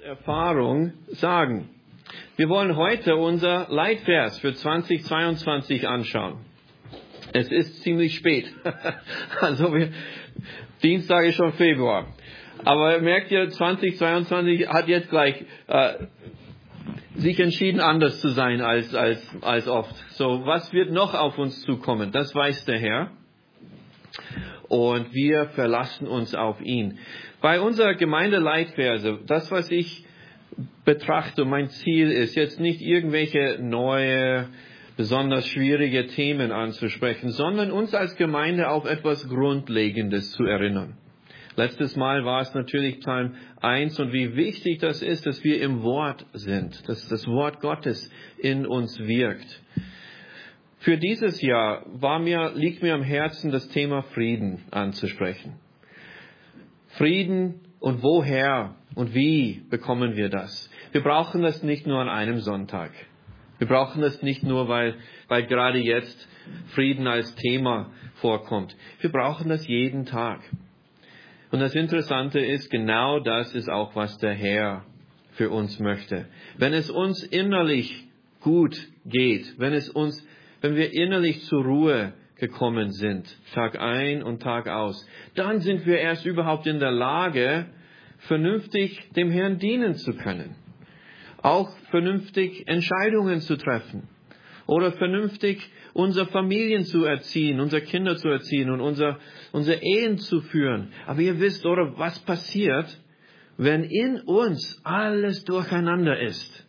Erfahrung sagen. Wir wollen heute unser Leitvers für 2022 anschauen. Es ist ziemlich spät. Also Dienstag ist schon Februar. Aber merkt ihr, 2022 hat jetzt gleich sich entschieden, anders zu sein als oft. So, was wird noch auf uns zukommen? Das weiß der Herr. Und wir verlassen uns auf ihn. Bei unserer Gemeindeleitverse, das, was ich betrachte, mein Ziel ist, jetzt nicht irgendwelche neue, besonders schwierige Themen anzusprechen, sondern uns als Gemeinde auf etwas Grundlegendes zu erinnern. Letztes Mal war es natürlich Psalm 1 und wie wichtig das ist, dass wir im Wort sind, dass das Wort Gottes in uns wirkt. Für dieses Jahr liegt mir am Herzen, das Thema Frieden anzusprechen. Frieden und woher und wie bekommen wir das? Wir brauchen das nicht nur an einem Sonntag. Wir brauchen das nicht nur, weil gerade jetzt Frieden als Thema vorkommt. Wir brauchen das jeden Tag. Und das Interessante ist, genau das ist auch, was der Herr für uns möchte. Wenn es uns innerlich gut geht, wenn wir innerlich zur Ruhe gekommen sind, Tag ein und Tag aus, dann sind wir erst überhaupt in der Lage, vernünftig dem Herrn dienen zu können. Auch vernünftig Entscheidungen zu treffen. Oder vernünftig unsere Familien zu erziehen, unsere Kinder zu erziehen und unsere Ehen zu führen. Aber ihr wisst, oder was passiert, wenn in uns alles durcheinander ist?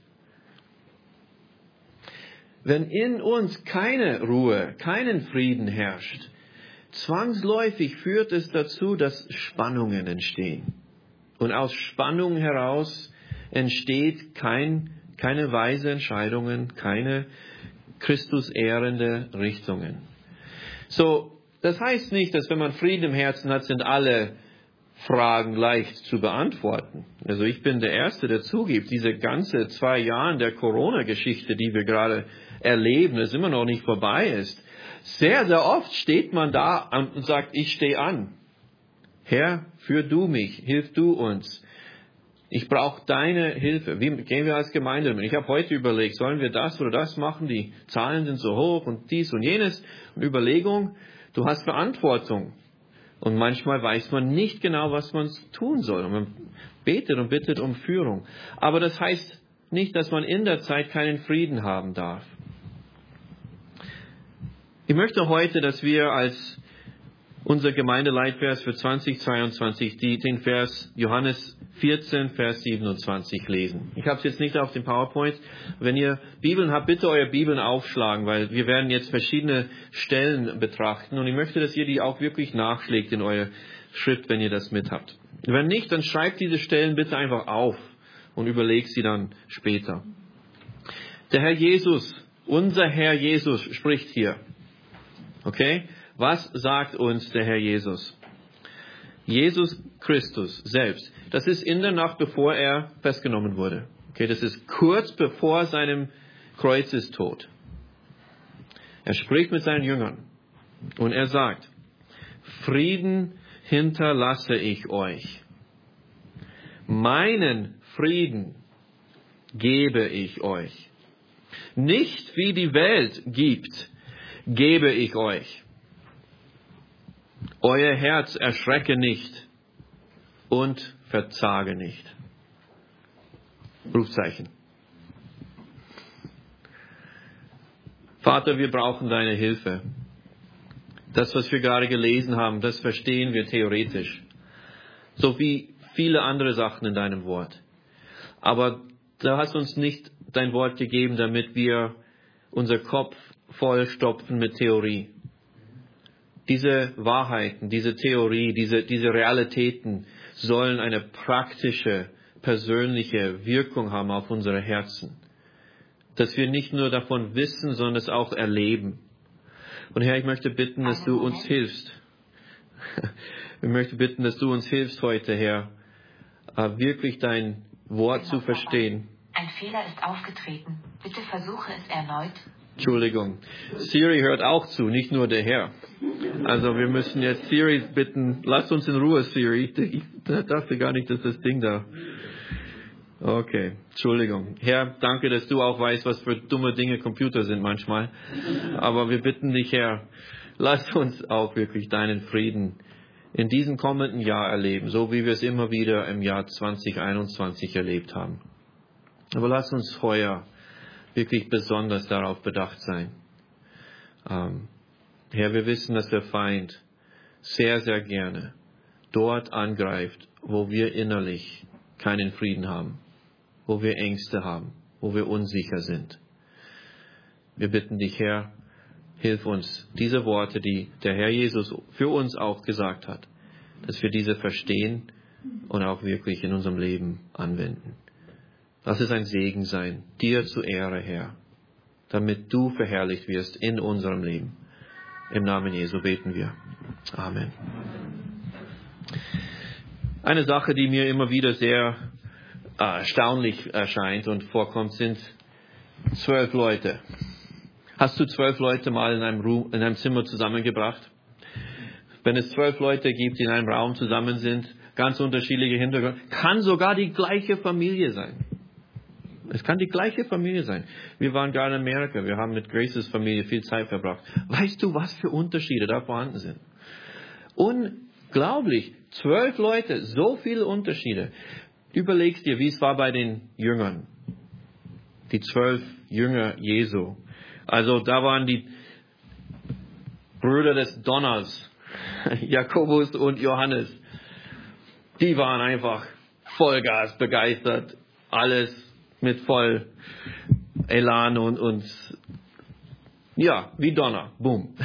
Wenn in uns keine Ruhe, keinen Frieden herrscht, zwangsläufig führt es dazu, dass Spannungen entstehen. Und aus Spannung heraus entsteht keine weise Entscheidungen, keine Christus-ehrende Richtungen. So, das heißt nicht, dass wenn man Frieden im Herzen hat, sind alle Fragen leicht zu beantworten. Also ich bin der Erste, der zugibt, diese ganze 2 Jahre der Corona-Geschichte, die wir gerade erleben, das immer noch nicht vorbei ist. Sehr, sehr oft steht man da und sagt, ich stehe an. Herr, führ du mich, hilf du uns. Ich brauche deine Hilfe. Wie gehen wir als Gemeinde damit? Ich habe heute überlegt, sollen wir das oder das machen? Die Zahlen sind so hoch und dies und jenes. Und Überlegung, du hast Verantwortung. Und manchmal weiß man nicht genau, was man tun soll. Und man betet und bittet um Führung. Aber das heißt nicht, dass man in der Zeit keinen Frieden haben darf. Ich möchte heute, dass wir als unser Gemeindeleitvers für 2022 den Vers Johannes 14, Vers 27 lesen. Ich habe es jetzt nicht auf dem PowerPoint. Wenn ihr Bibeln habt, bitte eure Bibeln aufschlagen, weil wir werden jetzt verschiedene Stellen betrachten. Und ich möchte, dass ihr die auch wirklich nachschlägt in euer Schrift, wenn ihr das mit habt. Wenn nicht, dann schreibt diese Stellen bitte einfach auf und überlegt sie dann später. Der Herr Jesus, unser Herr Jesus spricht hier. Okay? Was sagt uns der Herr Jesus? Jesus Christus selbst. Das ist in der Nacht, bevor er festgenommen wurde. Okay, das ist kurz bevor seinem Kreuzestod. Er spricht mit seinen Jüngern und er sagt, Frieden hinterlasse ich euch. Meinen Frieden gebe ich euch. Nicht wie die Welt gibt, gebe ich euch. Euer Herz erschrecke nicht und verzage nicht. Rufzeichen. Vater, wir brauchen deine Hilfe. Das, was wir gerade gelesen haben, das verstehen wir theoretisch. So wie viele andere Sachen in deinem Wort. Aber du hast uns nicht dein Wort gegeben, damit wir unser Kopf vollstopfen mit Theorie. Diese Wahrheiten, diese Theorie, diese Realitäten sollen eine praktische, persönliche Wirkung haben auf unsere Herzen. Dass wir nicht nur davon wissen, sondern es auch erleben. Und Herr, ich möchte bitten, dass du uns hilfst. Ich möchte bitten, dass du uns hilfst heute, Herr, wirklich dein Wort zu verstehen. Ein Fehler ist aufgetreten. Bitte versuche es erneut. Entschuldigung. Siri hört auch zu, nicht nur der Herr. Also wir müssen jetzt Siri bitten, lasst uns in Ruhe, Siri. Ich dachte gar nicht, dass das Ding da... Okay, Entschuldigung. Herr, danke, dass du auch weißt, was für dumme Dinge Computer sind manchmal. Aber wir bitten dich, Herr, lass uns auch wirklich deinen Frieden in diesem kommenden Jahr erleben, so wie wir es immer wieder im Jahr 2021 erlebt haben. Aber lass uns heuer wirklich besonders darauf bedacht sein. Herr, wir wissen, dass der Feind sehr, sehr gerne dort angreift, wo wir innerlich keinen Frieden haben, wo wir Ängste haben, wo wir unsicher sind. Wir bitten dich, Herr, hilf uns, diese Worte, die der Herr Jesus für uns auch gesagt hat, dass wir diese verstehen und auch wirklich in unserem Leben anwenden. Lass es ein Segen sein, dir zur Ehre, Herr, damit du verherrlicht wirst in unserem Leben. Im Namen Jesu beten wir. Amen. Eine Sache, die mir immer wieder sehr erstaunlich erscheint und vorkommt, sind 12 Leute. Hast du 12 Leute mal in einem Zimmer zusammengebracht? Wenn es 12 Leute gibt, die in einem Raum zusammen sind, ganz unterschiedliche Hintergründe, kann sogar die gleiche Familie sein. Es kann die gleiche Familie sein. Wir waren gerade in Amerika, wir haben mit Graces Familie viel Zeit verbracht. Weißt du, was für Unterschiede da vorhanden sind? Unglaublich, 12 Leute, so viele Unterschiede. Überlegst dir, wie es war bei den Jüngern. Die 12 Jünger Jesu. Also da waren die Brüder des Donners, Jakobus und Johannes. Die waren einfach Vollgas begeistert, alles mit voll Elan und ja, wie Donner, boom.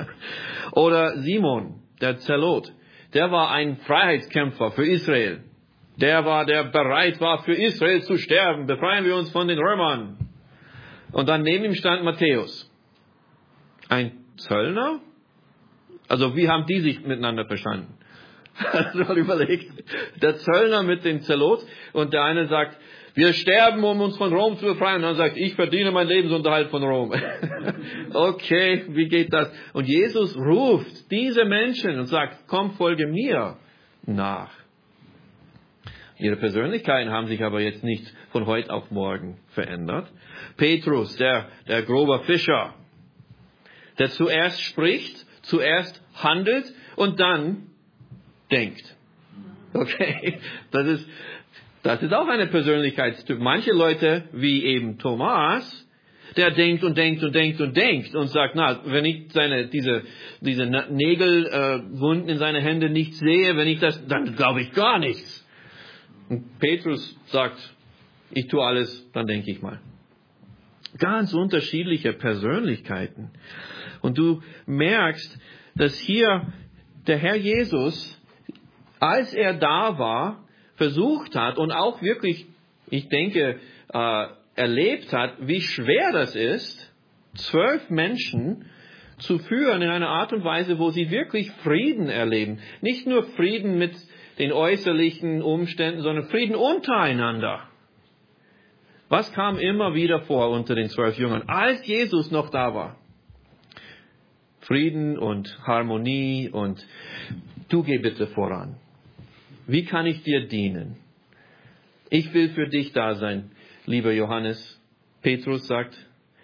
Oder Simon, der Zelot, der war ein Freiheitskämpfer für Israel. Der bereit war, für Israel zu sterben. Befreien wir uns von den Römern. Und dann neben ihm stand Matthäus. Ein Zöllner? Also wie haben die sich miteinander verstanden? Hast du mal überlegt? Der Zöllner mit dem Zelot und der eine sagt, wir sterben, um uns von Rom zu befreien. Und dann sagt, ich verdiene meinen Lebensunterhalt von Rom. Okay, wie geht das? Und Jesus ruft diese Menschen und sagt, komm, folge mir nach. Ihre Persönlichkeiten haben sich aber jetzt nicht von heute auf morgen verändert. Petrus, der grobe Fischer, der zuerst spricht, zuerst handelt und dann denkt. Okay, das ist auch eine Persönlichkeitstyp. Manche Leute, wie eben Thomas, der denkt und denkt und denkt und denkt und sagt, na, wenn ich diese Nägelwunden in seine Hände nicht sehe, dann glaube ich gar nichts. Und Petrus sagt, ich tue alles, dann denke ich mal. Ganz unterschiedliche Persönlichkeiten. Und du merkst, dass hier der Herr Jesus, als er da war, versucht hat und auch wirklich, ich denke, erlebt hat, wie schwer das ist, 12 Menschen zu führen in einer Art und Weise, wo sie wirklich Frieden erleben. Nicht nur Frieden mit den äußerlichen Umständen, sondern Frieden untereinander. Was kam immer wieder vor unter den 12 Jüngern, als Jesus noch da war? Frieden und Harmonie und du geh bitte voran. Wie kann ich dir dienen? Ich will für dich da sein, lieber Johannes. Petrus sagt,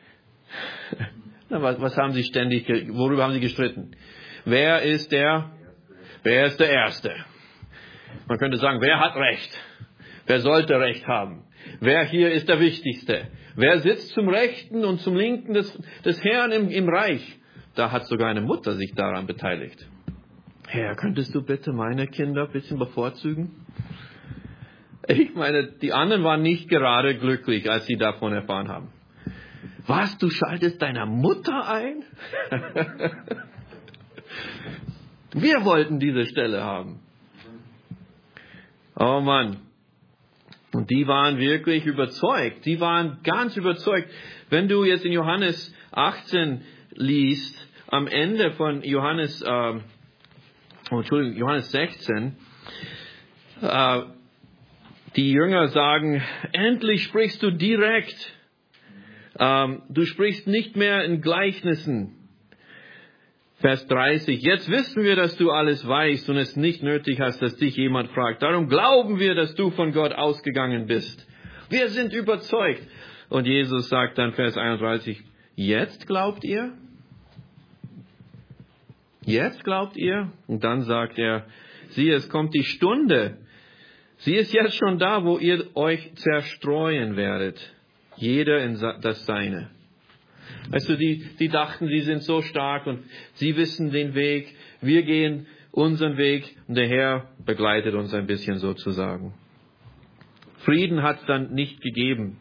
was haben sie worüber haben sie gestritten? Wer ist der Erste? Man könnte sagen, wer hat Recht? Wer sollte Recht haben? Wer hier ist der Wichtigste? Wer sitzt zum Rechten und zum Linken des Herrn im Reich? Da hat sogar eine Mutter sich daran beteiligt. Herr, könntest du bitte meine Kinder ein bisschen bevorzugen? Ich meine, die anderen waren nicht gerade glücklich, als sie davon erfahren haben. Was, du schaltest deiner Mutter ein? Wir wollten diese Stelle haben. Oh Mann. Und die waren wirklich überzeugt. Die waren ganz überzeugt. Wenn du jetzt in Johannes 18 liest, am Ende von Johannes 16, die Jünger sagen, endlich sprichst du direkt. Du sprichst nicht mehr in Gleichnissen. Vers 30. Jetzt wissen wir, dass du alles weißt und es nicht nötig hast, dass dich jemand fragt. Darum glauben wir, dass du von Gott ausgegangen bist. Wir sind überzeugt. Und Jesus sagt dann, Vers 31, jetzt glaubt ihr? Jetzt glaubt ihr? Und dann sagt er, siehe, es kommt die Stunde. Sie ist jetzt schon da, wo ihr euch zerstreuen werdet. Jeder in das Seine. Weißt du, die dachten, sie sind so stark und sie wissen den Weg. Wir gehen unseren Weg und der Herr begleitet uns ein bisschen sozusagen. Frieden hat es dann nicht gegeben.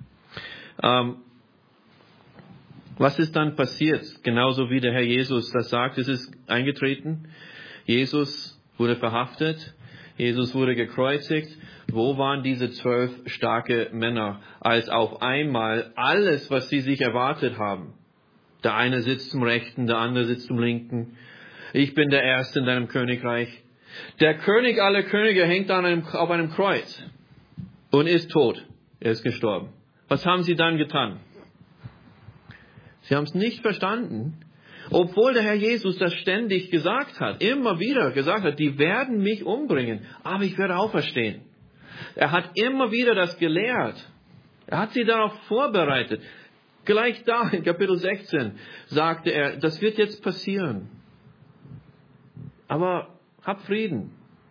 Was ist dann passiert? Genauso wie der Herr Jesus das sagt, es ist eingetreten. Jesus wurde verhaftet. Jesus wurde gekreuzigt. Wo waren diese 12 starke Männer, als auf einmal alles, was sie sich erwartet haben? Der eine sitzt zum Rechten, der andere sitzt zum Linken. Ich bin der Erste in deinem Königreich. Der König aller Könige hängt auf einem Kreuz und ist tot. Er ist gestorben. Was haben sie dann getan? Sie haben es nicht verstanden, obwohl der Herr Jesus das ständig gesagt hat, immer wieder gesagt hat, die werden mich umbringen, aber ich werde auferstehen. Er hat immer wieder das gelehrt. Er hat sie darauf vorbereitet. Gleich da in Kapitel 16 sagte er, das wird jetzt passieren. Aber hab Frieden.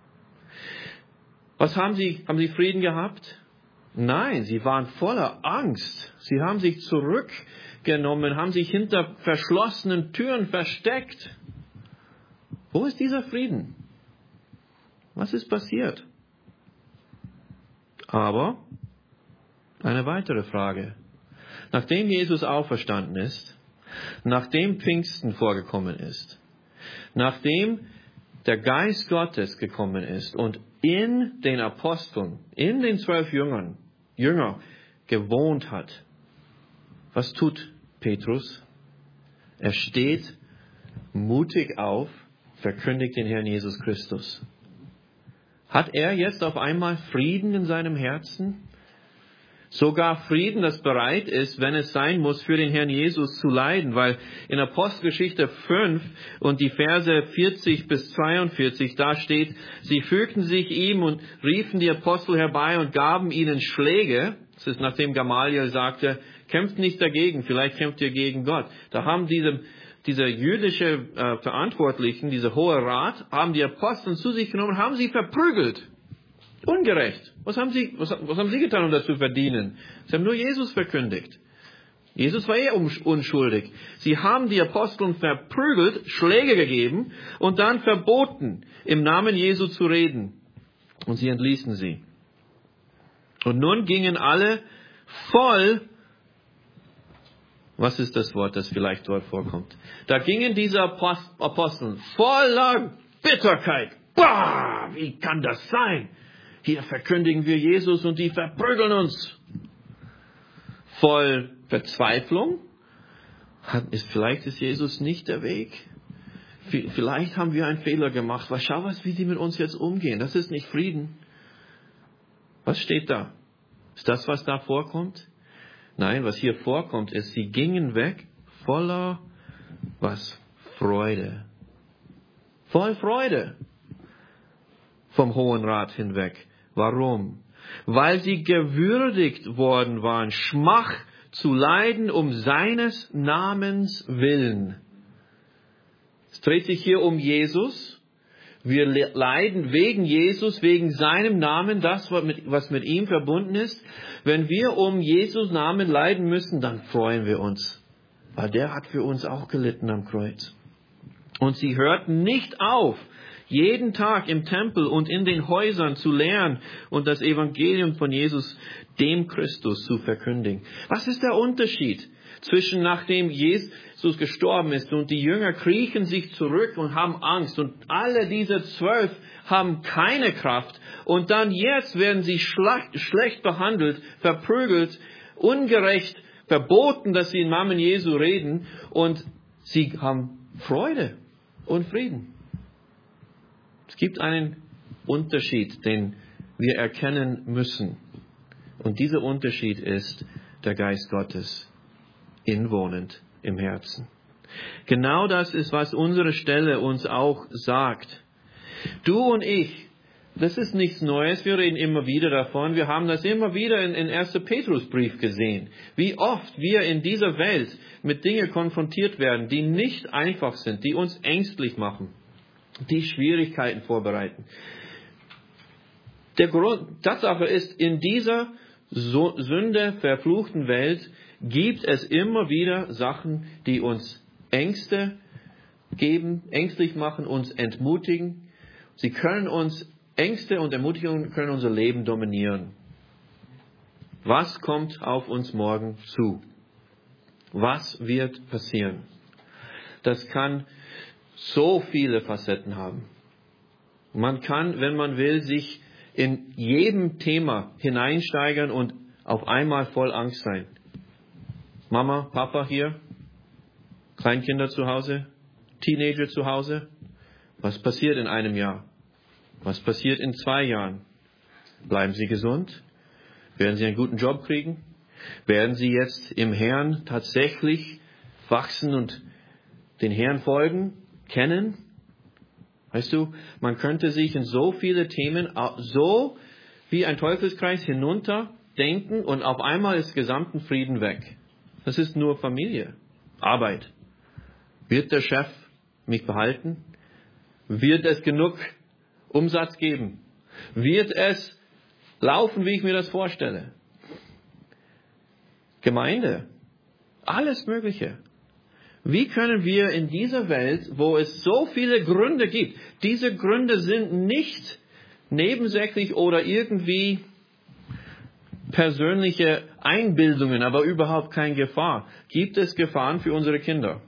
Was haben sie? Haben sie Frieden gehabt? Nein, sie waren voller Angst. Sie haben sich zurückgenommen, haben sich hinter verschlossenen Türen versteckt. Wo ist dieser Frieden? Was ist passiert? Aber eine weitere Frage. Nachdem Jesus auferstanden ist, nachdem Pfingsten vorgekommen ist, nachdem der Geist Gottes gekommen ist und in den Aposteln, in den 12 Jünger gewohnt hat, was tut Petrus? Er steht mutig auf, verkündigt den Herrn Jesus Christus. Hat er jetzt auf einmal Frieden in seinem Herzen? Sogar Frieden, das bereit ist, wenn es sein muss, für den Herrn Jesus zu leiden. Weil in Apostelgeschichte 5 und die Verse 40 bis 42, da steht, sie fügten sich ihm und riefen die Apostel herbei und gaben ihnen Schläge. Das ist nachdem Gamaliel sagte, kämpft nicht dagegen, vielleicht kämpft ihr gegen Gott. Da haben diese jüdische Verantwortlichen, dieser Hohe Rat, haben die Apostel zu sich genommen, haben sie verprügelt. Ungerecht. Was haben sie getan, um das zu verdienen? Sie haben nur Jesus verkündigt. Jesus war unschuldig. Sie haben die Apostel verprügelt, Schläge gegeben und dann verboten, im Namen Jesu zu reden. Und sie entließen sie. Und nun gingen alle voll, was ist das Wort, das vielleicht dort vorkommt? Da gingen diese Apostel voller Bitterkeit. Bah, wie kann das sein? Hier verkündigen wir Jesus und die verprügeln uns. Voll Verzweiflung. Vielleicht ist Jesus nicht der Weg. Vielleicht haben wir einen Fehler gemacht. Schau, wie sie mit uns jetzt umgehen. Das ist nicht Frieden. Was steht da? Ist das, was da vorkommt? Nein, was hier vorkommt, ist, sie gingen weg voller, Freude. Voll Freude. Vom Hohen Rat hinweg. Warum? Weil sie gewürdigt worden waren, Schmach zu leiden um seines Namens willen. Es dreht sich hier um Jesus. Wir leiden wegen Jesus, wegen seinem Namen, das, was mit ihm verbunden ist. Wenn wir um Jesus Namen leiden müssen, dann freuen wir uns. Weil der hat für uns auch gelitten am Kreuz. Und sie hörten nicht auf, jeden Tag im Tempel und in den Häusern zu lehren und das Evangelium von Jesus, dem Christus, zu verkündigen. Was ist der Unterschied zwischen nachdem Jesus gestorben ist und die Jünger kriechen sich zurück und haben Angst und alle diese 12 haben keine Kraft und dann jetzt werden sie schlecht behandelt, verprügelt, ungerecht, verboten, dass sie im Namen Jesu reden und sie haben Freude und Frieden. Es gibt einen Unterschied, den wir erkennen müssen. Und dieser Unterschied ist der Geist Gottes, inwohnend im Herzen. Genau das ist, was unsere Stelle uns auch sagt. Du und ich Das ist nichts Neues, wir reden immer wieder davon. Wir haben das immer wieder in 1. Petrusbrief gesehen. Wie oft wir in dieser Welt mit Dingen konfrontiert werden, die nicht einfach sind, die uns ängstlich machen, die Schwierigkeiten vorbereiten. Tatsache ist, in dieser Sünde verfluchten Welt gibt es immer wieder Sachen, die uns Ängste geben, ängstlich machen, uns entmutigen. Ängste und Ermutigungen können unser Leben dominieren. Was kommt auf uns morgen zu? Was wird passieren? Das kann so viele Facetten haben. Man kann, wenn man will, sich in jedem Thema hineinsteigern und auf einmal voll Angst sein. Mama, Papa hier, Kleinkinder zu Hause, Teenager zu Hause. Was passiert in einem Jahr? Was passiert in 2 Jahren? Bleiben Sie gesund? Werden Sie einen guten Job kriegen? Werden Sie jetzt im Herrn tatsächlich wachsen und den Herrn folgen, kennen? Weißt du, man könnte sich in so viele Themen so wie ein Teufelskreis hinunter denken und auf einmal ist gesamten Frieden weg. Das ist nur Familie, Arbeit. Wird der Chef mich behalten? Wird es genug Umsatz geben? Wird es laufen, wie ich mir das vorstelle? Gemeinde, alles Mögliche. Wie können wir in dieser Welt, wo es so viele Gründe gibt, diese Gründe sind nicht nebensächlich oder irgendwie persönliche Einbildungen, aber überhaupt keine Gefahr. Gibt es Gefahren für unsere Kinder?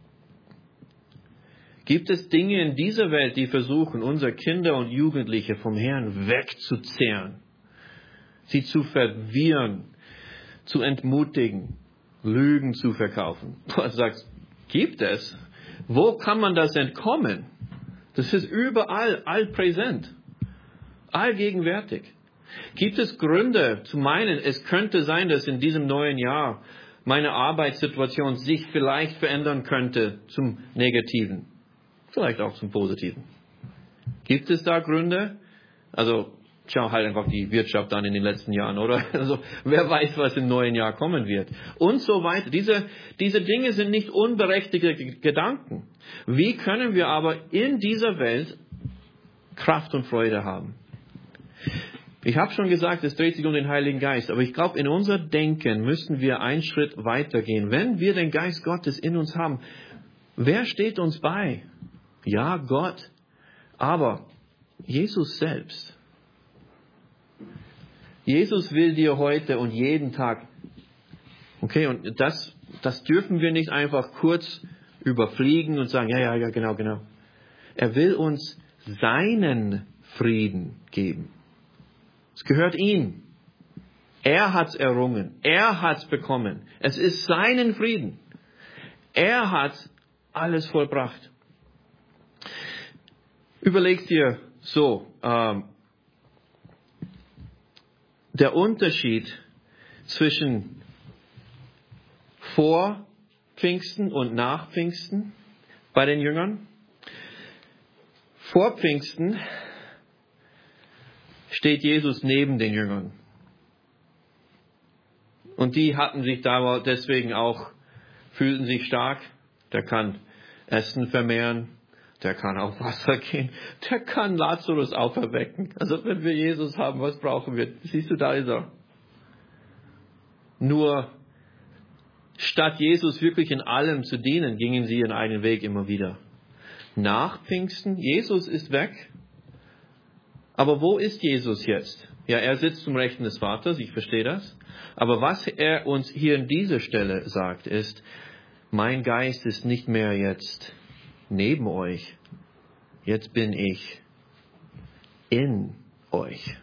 Gibt es Dinge in dieser Welt, die versuchen, unsere Kinder und Jugendliche vom Herrn wegzuzehren, sie zu verwirren, zu entmutigen, Lügen zu verkaufen? Du sagst, gibt es? Wo kann man das entkommen? Das ist überall, allpräsent, allgegenwärtig. Gibt es Gründe zu meinen, es könnte sein, dass in diesem neuen Jahr meine Arbeitssituation sich vielleicht verändern könnte zum Negativen? Vielleicht auch zum Positiven. Gibt es da Gründe? Also, schau halt einfach die Wirtschaft an in den letzten Jahren, oder? Also, wer weiß, was im neuen Jahr kommen wird. Und so weiter. Diese Dinge sind nicht unberechtigte Gedanken. Wie können wir aber in dieser Welt Kraft und Freude haben? Ich habe schon gesagt, es dreht sich um den Heiligen Geist. Aber ich glaube, in unser Denken müssen wir einen Schritt weitergehen. Wenn wir den Geist Gottes in uns haben, wer steht uns bei? Ja, Gott, aber Jesus selbst. Jesus will dir heute und jeden Tag, okay, und das dürfen wir nicht einfach kurz überfliegen und sagen, ja, genau. Er will uns seinen Frieden geben. Es gehört ihm. Er hat's errungen. Er hat's bekommen. Es ist seinen Frieden. Er hat alles vollbracht. Überleg dir so, der Unterschied zwischen vor Pfingsten und nach Pfingsten bei den Jüngern. Vor Pfingsten steht Jesus neben den Jüngern. Und die hatten sich da deswegen auch, fühlten sich stark. Der kann Essen vermehren. Der kann auf Wasser gehen. Der kann Lazarus auferwecken. Also wenn wir Jesus haben, was brauchen wir? Siehst du, da ist er. Nur statt Jesus wirklich in allem zu dienen, gingen sie ihren eigenen Weg immer wieder. Nach Pfingsten, Jesus ist weg. Aber wo ist Jesus jetzt? Ja, er sitzt zum Rechten des Vaters, ich verstehe das. Aber was er uns hier an dieser Stelle sagt, ist, mein Geist ist nicht mehr jetzt neben euch. Jetzt bin ich in euch.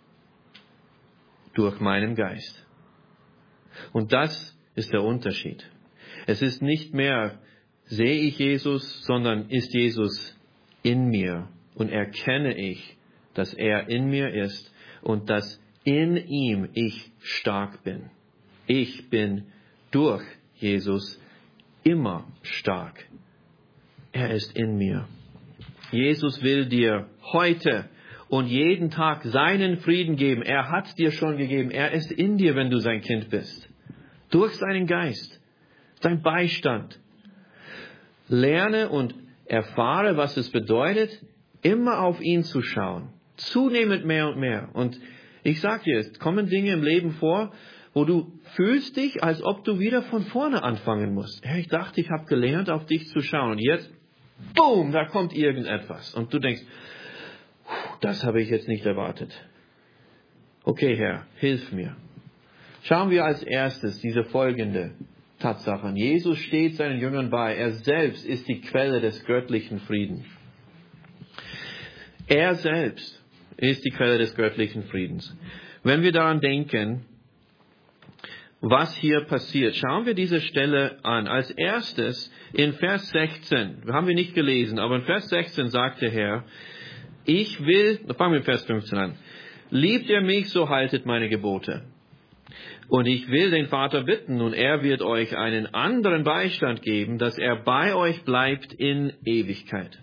Durch meinen Geist. Und das ist der Unterschied. Es ist nicht mehr, sehe ich Jesus, sondern ist Jesus in mir. Und erkenne ich, dass er in mir ist und dass in ihm ich stark bin. Ich bin durch Jesus immer stark. Er ist in mir. Jesus will dir heute und jeden Tag seinen Frieden geben. Er hat dir schon gegeben. Er ist in dir, wenn du sein Kind bist. Durch seinen Geist, sein Beistand. Lerne und erfahre, was es bedeutet, immer auf ihn zu schauen. Zunehmend mehr und mehr. Und ich sage dir, es kommen Dinge im Leben vor, wo du fühlst dich, als ob du wieder von vorne anfangen musst. Ja, ich dachte, ich habe gelernt, auf dich zu schauen. Und jetzt, boom, da kommt irgendetwas. Und du denkst, das habe ich jetzt nicht erwartet. Okay, Herr, hilf mir. Schauen wir als erstes diese folgende Tatsache an. Jesus steht seinen Jüngern bei. Er selbst ist die Quelle des göttlichen Friedens. Er selbst ist die Quelle des göttlichen Friedens. Wenn wir daran denken, was hier passiert, schauen wir diese Stelle an. Als erstes in Vers 16, haben wir nicht gelesen, aber in Vers 16 sagt der Herr, fangen wir in Vers 15 an. Liebt ihr mich, so haltet meine Gebote. Und ich will den Vater bitten, und er wird euch einen anderen Beistand geben, dass er bei euch bleibt in Ewigkeit.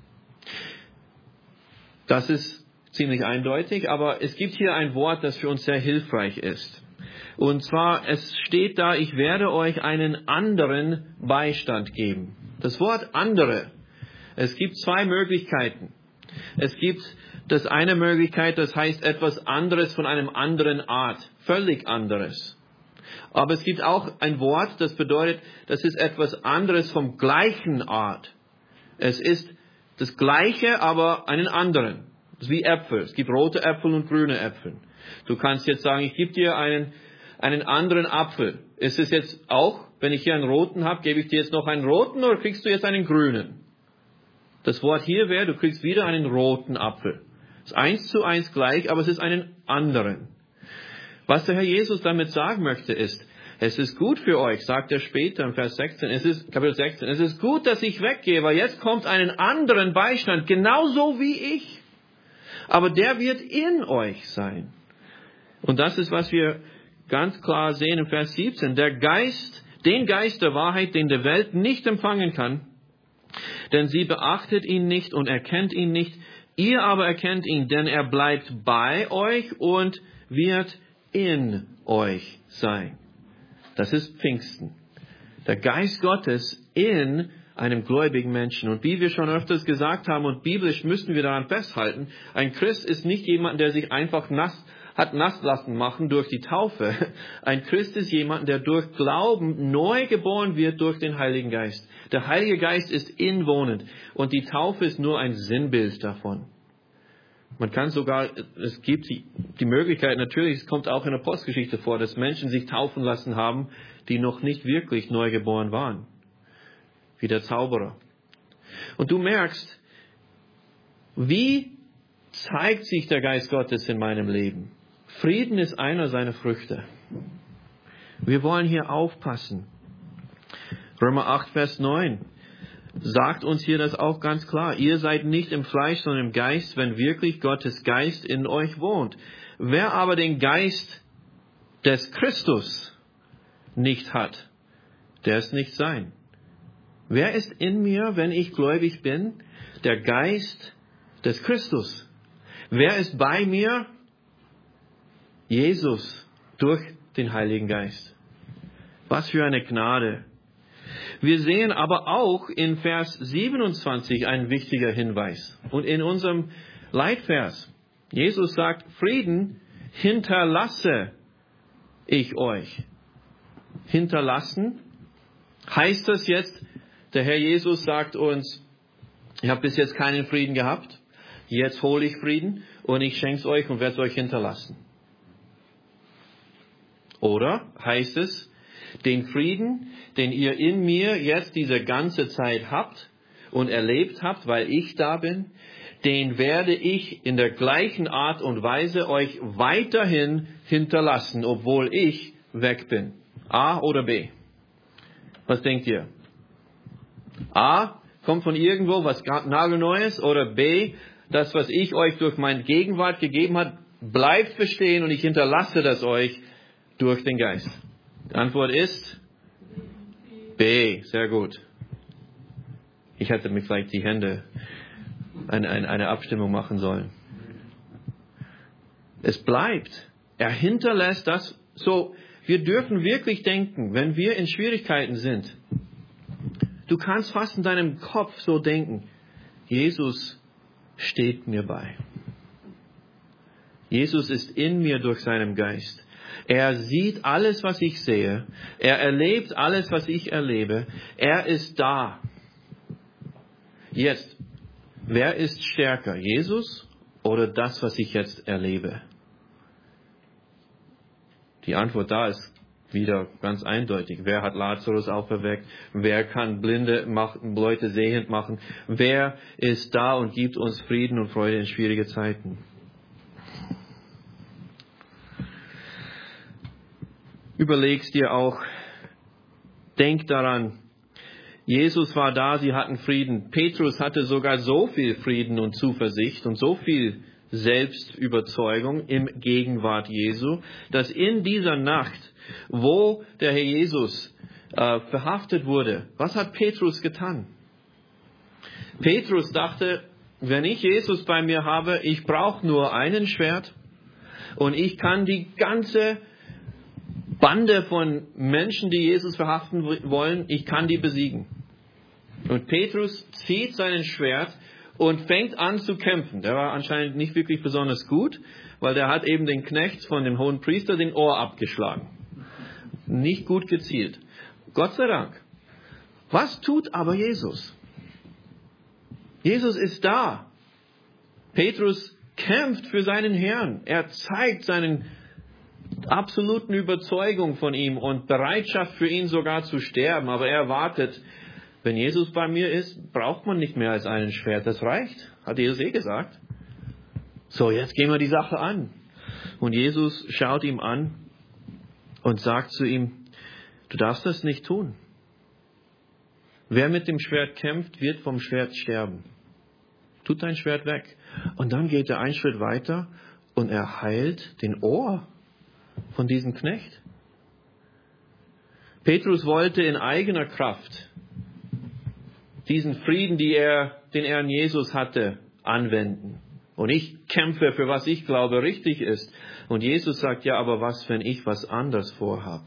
Das ist ziemlich eindeutig, aber es gibt hier ein Wort, das für uns sehr hilfreich ist. Und zwar, es steht da, ich werde euch einen anderen Beistand geben. Das Wort andere, es gibt zwei Möglichkeiten. Es gibt das eine Möglichkeit, das heißt etwas anderes von einem anderen Art, völlig anderes. Aber es gibt auch ein Wort, das bedeutet, das ist etwas anderes vom gleichen Art. Es ist das Gleiche, aber einen anderen. Das ist wie Äpfel. Es gibt rote Äpfel und grüne Äpfel. Du kannst jetzt sagen, ich gebe dir einen anderen Apfel. Ist es jetzt auch, wenn ich hier einen roten habe, gebe ich dir jetzt noch einen roten oder kriegst du jetzt einen grünen? Das Wort hier wäre, du kriegst wieder einen roten Apfel. Es ist 1:1 gleich, aber es ist einen anderen. Was der Herr Jesus damit sagen möchte ist, es ist gut für euch, sagt er später in Vers 16, Kapitel 16, es ist gut, dass ich weggehe, weil jetzt kommt einen anderen Beistand, genauso wie ich. Aber der wird in euch sein. Und das ist, was wir ganz klar sehen in Vers 17. Den Geist der Wahrheit, den die Welt nicht empfangen kann, denn sie beachtet ihn nicht und erkennt ihn nicht. Ihr aber erkennt ihn, denn er bleibt bei euch und wird in euch sein. Das ist Pfingsten. Der Geist Gottes in einem gläubigen Menschen. Und wie wir schon öfters gesagt haben, und biblisch müssen wir daran festhalten, ein Christ ist nicht jemand, der sich einfach nass lassen machen durch die Taufe. Ein Christ ist jemand, der durch Glauben neu geboren wird durch den Heiligen Geist. Der Heilige Geist ist inwohnend und die Taufe ist nur ein Sinnbild davon. Man kann sogar, es gibt die Möglichkeit, natürlich, es kommt auch in der Apostelgeschichte vor, dass Menschen sich taufen lassen haben, die noch nicht wirklich neu geboren waren. Wie der Zauberer. Und du merkst, wie zeigt sich der Geist Gottes in meinem Leben? Frieden ist einer seiner Früchte. Wir wollen hier aufpassen. Römer 8, Vers 9 sagt uns hier das auch ganz klar. Ihr seid nicht im Fleisch, sondern im Geist, wenn wirklich Gottes Geist in euch wohnt. Wer aber den Geist des Christus nicht hat, der ist nicht sein. Wer ist in mir, wenn ich gläubig bin? Der Geist des Christus. Wer ist bei mir? Jesus durch den Heiligen Geist. Was für eine Gnade. Wir sehen aber auch in Vers 27 ein wichtiger Hinweis. Und in unserem Leitvers, Jesus sagt, Frieden hinterlasse ich euch. Hinterlassen? Heißt das jetzt, der Herr Jesus sagt uns, ich habe bis jetzt keinen Frieden gehabt, jetzt hole ich Frieden und ich schenke es euch und werde es euch hinterlassen. Oder heißt es, den Frieden, den ihr in mir jetzt diese ganze Zeit habt und erlebt habt, weil ich da bin, den werde ich in der gleichen Art und Weise euch weiterhin hinterlassen, obwohl ich weg bin. A oder B? Was denkt ihr? A, kommt von irgendwo was nagelneues, oder B, das, was ich euch durch meine Gegenwart gegeben habe, bleibt bestehen und ich hinterlasse das euch durch den Geist. Die Antwort ist B. Sehr gut. Ich hätte mir vielleicht die Hände eine Abstimmung machen sollen. Es bleibt. Er hinterlässt das so. Wir dürfen wirklich denken, wenn wir in Schwierigkeiten sind. Du kannst fast in deinem Kopf so denken, Jesus steht mir bei. Jesus ist in mir durch seinen Geist. Er sieht alles, was ich sehe. Er erlebt alles, was ich erlebe. Er ist da. Jetzt, wer ist stärker? Jesus oder das, was ich jetzt erlebe? Die Antwort da ist wieder ganz eindeutig. Wer hat Lazarus auferweckt? Wer kann blinde Leute sehend machen? Wer ist da und gibt uns Frieden und Freude in schwierige Zeiten? Überleg's dir auch. Denk daran. Jesus war da, sie hatten Frieden. Petrus hatte sogar so viel Frieden und Zuversicht und so viel Selbstüberzeugung im Gegenwart Jesu, dass in dieser Nacht, wo der Herr Jesus verhaftet wurde, was hat Petrus getan? Petrus dachte, wenn ich Jesus bei mir habe, ich brauche nur einen Schwert und ich kann die ganze Bande von Menschen, die Jesus verhaften wollen, ich kann die besiegen. Und Petrus zieht sein Schwert und fängt an zu kämpfen. Der war anscheinend nicht wirklich besonders gut, weil der hat eben den Knecht von dem hohen Priester den Ohr abgeschlagen. Nicht gut gezielt. Gott sei Dank. Was tut aber Jesus? Jesus ist da. Petrus kämpft für seinen Herrn. Er zeigt seinen absoluten Überzeugung von ihm und Bereitschaft für ihn sogar zu sterben. Aber er wartet. Wenn Jesus bei mir ist, braucht man nicht mehr als einen Schwert. Das reicht. Hat Jesus gesagt. So, jetzt gehen wir die Sache an. Und Jesus schaut ihm an und sagt zu ihm, du darfst das nicht tun. Wer mit dem Schwert kämpft, wird vom Schwert sterben. Tut dein Schwert weg. Und dann geht er einen Schritt weiter und er heilt den Ohr von diesem Knecht. Petrus wollte in eigener Kraft diesen Frieden, den er in Jesus hatte, anwenden. Und ich kämpfe für was ich glaube richtig ist. Und Jesus sagt, ja, aber was, wenn ich was anderes vorhab?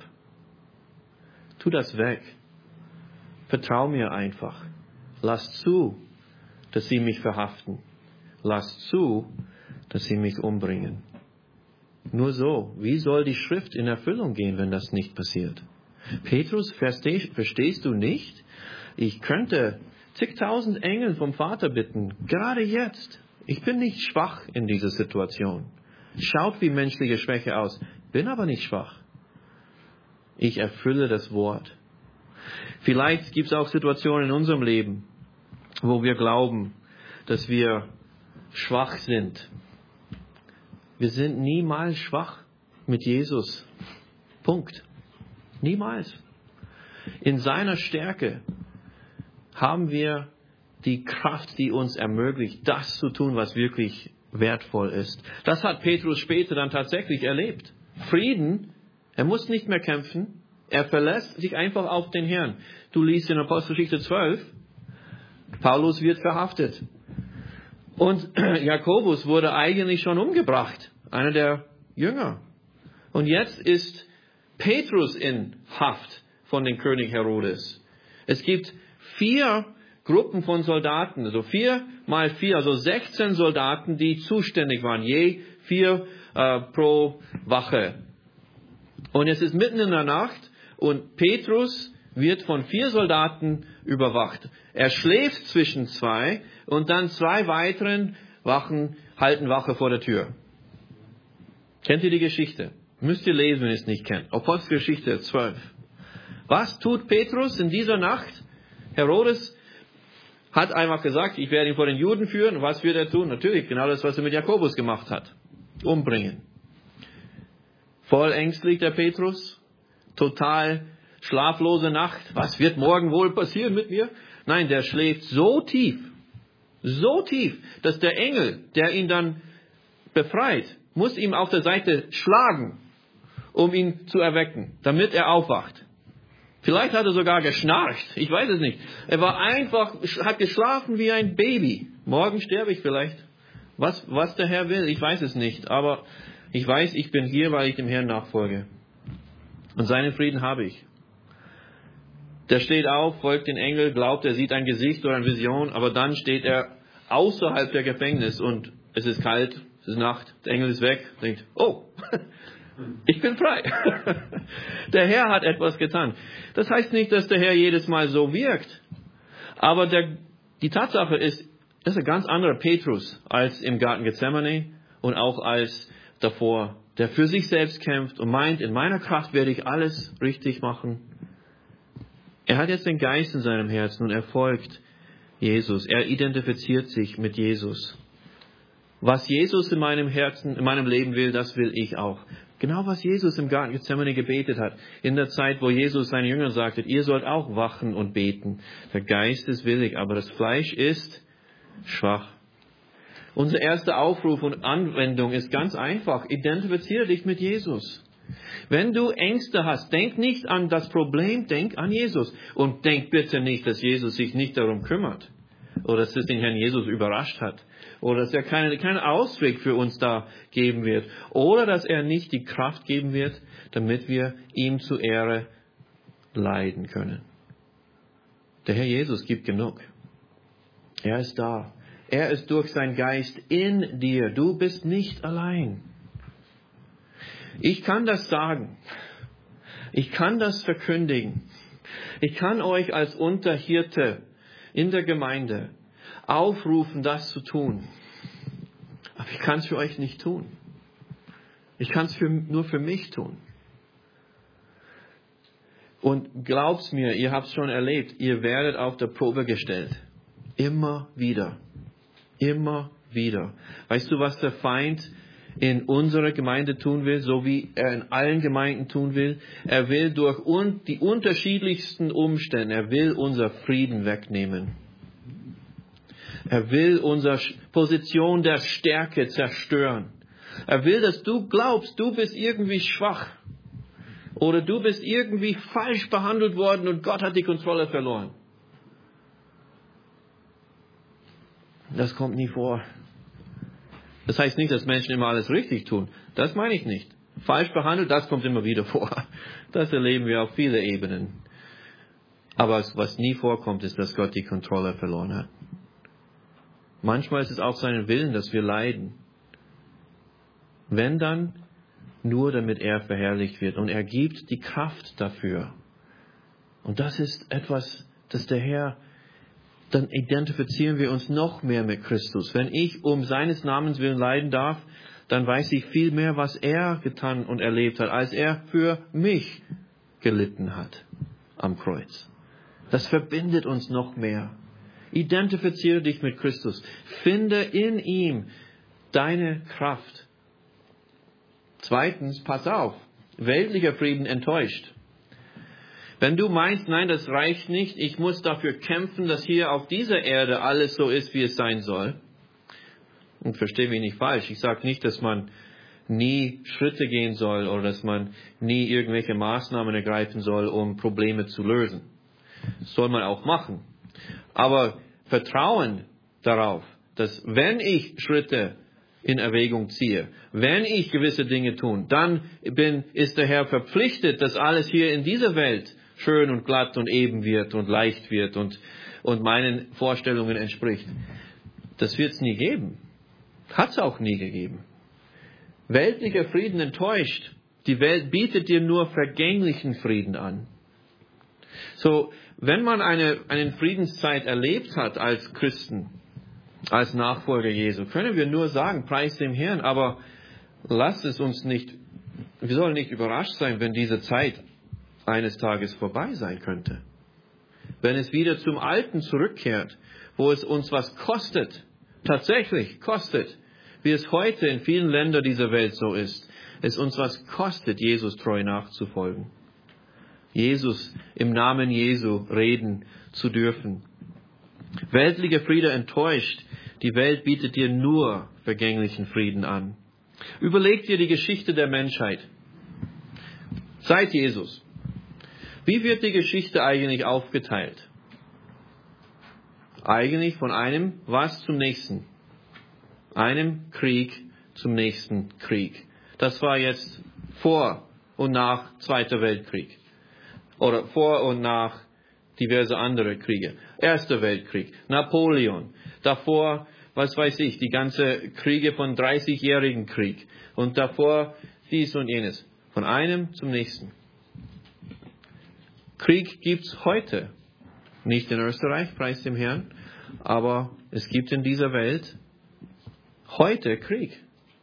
Tu das weg. Vertrau mir einfach. Lass zu, dass sie mich verhaften. Lass zu, dass sie mich umbringen. Nur so. Wie soll die Schrift in Erfüllung gehen, wenn das nicht passiert? Petrus, verstehst du nicht? Ich könnte zigtausend Engel vom Vater bitten, gerade jetzt. Ich bin nicht schwach in dieser Situation. Schaut wie menschliche Schwäche aus, bin aber nicht schwach. Ich erfülle das Wort. Vielleicht gibt es auch Situationen in unserem Leben, wo wir glauben, dass wir schwach sind. Wir sind niemals schwach mit Jesus. Punkt. Niemals. In seiner Stärke haben wir die Kraft, die uns ermöglicht, das zu tun, was wirklich wertvoll ist. Das hat Petrus später dann tatsächlich erlebt. Frieden, er muss nicht mehr kämpfen, er verlässt sich einfach auf den Herrn. Du liest in Apostelgeschichte 12, Paulus wird verhaftet. Und Jakobus wurde eigentlich schon umgebracht, einer der Jünger. Und jetzt ist Petrus in Haft von dem König Herodes. Es gibt 4 Gruppen von Soldaten, also 4 mal 4, also 16 Soldaten, die zuständig waren, je 4 pro Wache. Und es ist mitten in der Nacht und Petrus wird von 4 Soldaten überwacht. Er schläft zwischen 2 und dann 2 weiteren halten Wache vor der Tür. Kennt ihr die Geschichte? Müsst ihr lesen, wenn ihr es nicht kennt. Apostelgeschichte 12. Was tut Petrus in dieser Nacht? Herodes hat einfach gesagt, ich werde ihn vor den Juden führen. Was wird er tun? Natürlich genau das, was er mit Jakobus gemacht hat. Umbringen. Voll ängstlich der Petrus. Total schlaflose Nacht. Was wird morgen wohl passieren mit mir? Nein, der schläft so tief, dass der Engel, der ihn dann befreit, muss ihm auf der Seite schlagen, um ihn zu erwecken, damit er aufwacht. Vielleicht hat er sogar geschnarcht. Ich weiß es nicht. Er war einfach, hat geschlafen wie ein Baby. Morgen sterbe ich vielleicht. Was der Herr will, ich weiß es nicht. Aber Ich weiß, ich bin hier, weil ich dem Herrn nachfolge. Und seinen Frieden habe ich. Der steht auf, folgt den Engel, glaubt, er sieht ein Gesicht oder eine Vision, aber dann steht er außerhalb der Gefängnis und es ist kalt, es ist Nacht, der Engel ist weg, denkt, oh, ich bin frei. Der Herr hat etwas getan. Das heißt nicht, dass der Herr jedes Mal so wirkt, aber die Tatsache ist, das ist ein ganz anderer Petrus als im Garten Gethsemane und auch als davor, der für sich selbst kämpft und meint, in meiner Kraft werde ich alles richtig machen. Er hat jetzt den Geist in seinem Herzen und er folgt Jesus. Er identifiziert sich mit Jesus. Was Jesus in meinem Herzen, in meinem Leben will, das will ich auch. Genau was Jesus im Garten Gethsemane gebetet hat. In der Zeit, wo Jesus seinen Jüngern sagte, ihr sollt auch wachen und beten. Der Geist ist willig, aber das Fleisch ist schwach. Unser erster Aufruf und Anwendung ist ganz einfach. Identifiziere dich mit Jesus. Wenn du Ängste hast, denk nicht an das Problem, denk an Jesus. Und denk bitte nicht, dass Jesus sich nicht darum kümmert. Oder dass es den Herrn Jesus überrascht hat. Oder dass er keinen Ausweg für uns da geben wird. Oder dass er nicht die Kraft geben wird, damit wir ihm zur Ehre leiden können. Der Herr Jesus gibt genug. Er ist da. Er ist durch seinen Geist in dir. Du bist nicht allein. Ich kann das sagen. Ich kann das verkündigen. Ich kann euch als Unterhirte in der Gemeinde aufrufen, das zu tun. Aber ich kann es für euch nicht tun. Ich kann es nur für mich tun. Und glaubt's mir, ihr habt es schon erlebt, ihr werdet auf der Probe gestellt. Immer wieder. Immer wieder. Weißt du, was der Feind in unserer Gemeinde tun will, so wie er in allen Gemeinden tun will? Er will durch die unterschiedlichsten Umstände, er will unser Frieden wegnehmen. Er will unsere Position der Stärke zerstören. Er will, dass du glaubst, du bist irgendwie schwach. Oder du bist irgendwie falsch behandelt worden und Gott hat die Kontrolle verloren. Das kommt nie vor. Das heißt nicht, dass Menschen immer alles richtig tun. Das meine ich nicht. Falsch behandelt, das kommt immer wieder vor. Das erleben wir auf viele Ebenen. Aber was nie vorkommt, ist, dass Gott die Kontrolle verloren hat. Manchmal ist es auch sein Willen, dass wir leiden. Wenn dann, nur damit er verherrlicht wird. Und er gibt die Kraft dafür. Und das ist etwas, das der Herr, dann identifizieren wir uns noch mehr mit Christus. Wenn ich um seines Namens willen leiden darf, dann weiß ich viel mehr, was er getan und erlebt hat, als er für mich gelitten hat am Kreuz. Das verbindet uns noch mehr. Identifiziere dich mit Christus. Finde in ihm deine Kraft. Zweitens, pass auf, weltlicher Frieden enttäuscht. Wenn du meinst, nein, das reicht nicht, ich muss dafür kämpfen, dass hier auf dieser Erde alles so ist, wie es sein soll. Und verstehe mich nicht falsch, ich sage nicht, dass man nie Schritte gehen soll oder dass man nie irgendwelche Maßnahmen ergreifen soll, um Probleme zu lösen. Das soll man auch machen. Aber Vertrauen darauf, dass wenn ich Schritte in Erwägung ziehe, wenn ich gewisse Dinge tue, dann ist der Herr verpflichtet, dass alles hier in dieser Welt schön und glatt und eben wird und leicht wird und meinen Vorstellungen entspricht. Das wird es nie geben. Hat es auch nie gegeben. Weltlicher Frieden enttäuscht. Die Welt bietet dir nur vergänglichen Frieden an. So, wenn man eine Friedenszeit erlebt hat als Christen, als Nachfolger Jesu, können wir nur sagen, preis dem Herrn, aber lasst es uns nicht, wir sollen nicht überrascht sein, wenn diese Zeit eines Tages vorbei sein könnte. Wenn es wieder zum Alten zurückkehrt, wo es uns was kostet, tatsächlich kostet, wie es heute in vielen Ländern dieser Welt so ist, es uns was kostet, Jesus treu nachzufolgen. Jesus im Namen Jesu reden zu dürfen. Weltlicher Friede enttäuscht. Die Welt bietet dir nur vergänglichen Frieden an. Überleg dir die Geschichte der Menschheit. Seit Jesus. Wie wird die Geschichte eigentlich aufgeteilt? Eigentlich von einem was zum nächsten. Einem Krieg zum nächsten Krieg. Das war jetzt vor und nach Zweiter Weltkrieg. Oder vor und nach diverse andere Kriege. Erster Weltkrieg, Napoleon. Davor, was weiß ich, die ganze Kriege von 30-jährigen Krieg. Und davor dies und jenes. Von einem zum nächsten. Krieg gibt's heute. Nicht in Österreich, preis dem Herrn. Aber es gibt in dieser Welt heute Krieg.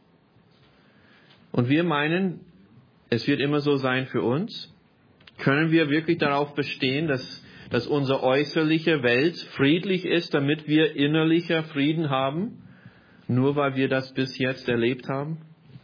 Und wir meinen, es wird immer so sein für uns. Können wir wirklich darauf bestehen, dass unsere äußerliche Welt friedlich ist, damit wir innerlicher Frieden haben? Nur weil wir das bis jetzt erlebt haben?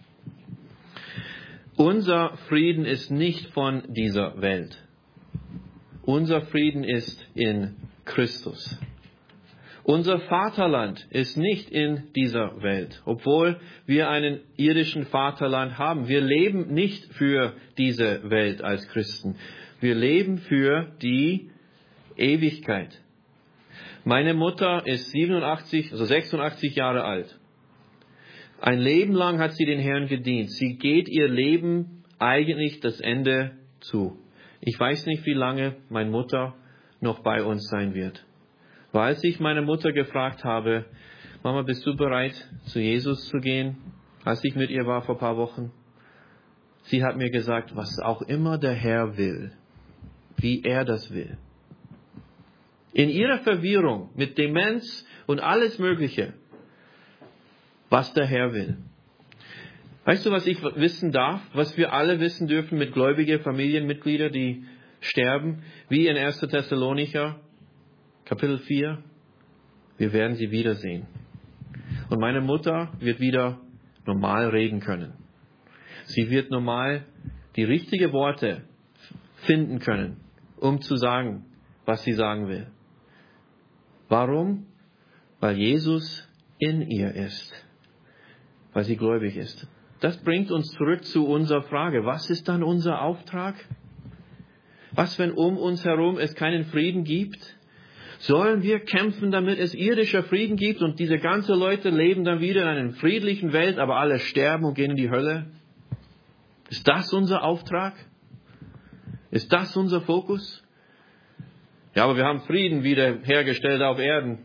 Unser Frieden ist nicht von dieser Welt. Unser Frieden ist in Christus. Unser Vaterland ist nicht in dieser Welt, obwohl wir einen irdischen Vaterland haben. Wir leben nicht für diese Welt als Christen. Wir leben für die Ewigkeit. Meine Mutter ist 86 Jahre alt. Ein Leben lang hat sie den Herrn gedient. Sie geht ihr Leben eigentlich das Ende zu. Ich weiß nicht, wie lange meine Mutter noch bei uns sein wird. Weil als ich meine Mutter gefragt habe, Mama, bist du bereit, zu Jesus zu gehen, als ich mit ihr war vor ein paar Wochen? Sie hat mir gesagt, was auch immer der Herr will, wie er das will. In ihrer Verwirrung mit Demenz und alles Mögliche, was der Herr will. Weißt du, was ich wissen darf, was wir alle wissen dürfen mit gläubigen Familienmitgliedern, die sterben, wie in 1. Thessalonicher, Kapitel 4, wir werden sie wiedersehen. Und meine Mutter wird wieder normal reden können. Sie wird normal die richtigen Worte finden können, um zu sagen, was sie sagen will. Warum? Weil Jesus in ihr ist. Weil sie gläubig ist. Das bringt uns zurück zu unserer Frage. Was ist dann unser Auftrag? Was, wenn um uns herum es keinen Frieden gibt? Sollen wir kämpfen, damit es irdischer Frieden gibt und diese ganzen Leute leben dann wieder in einer friedlichen Welt, aber alle sterben und gehen in die Hölle? Ist das unser Auftrag? Ist das unser Fokus? Ja, aber wir haben Frieden wiederhergestellt auf Erden.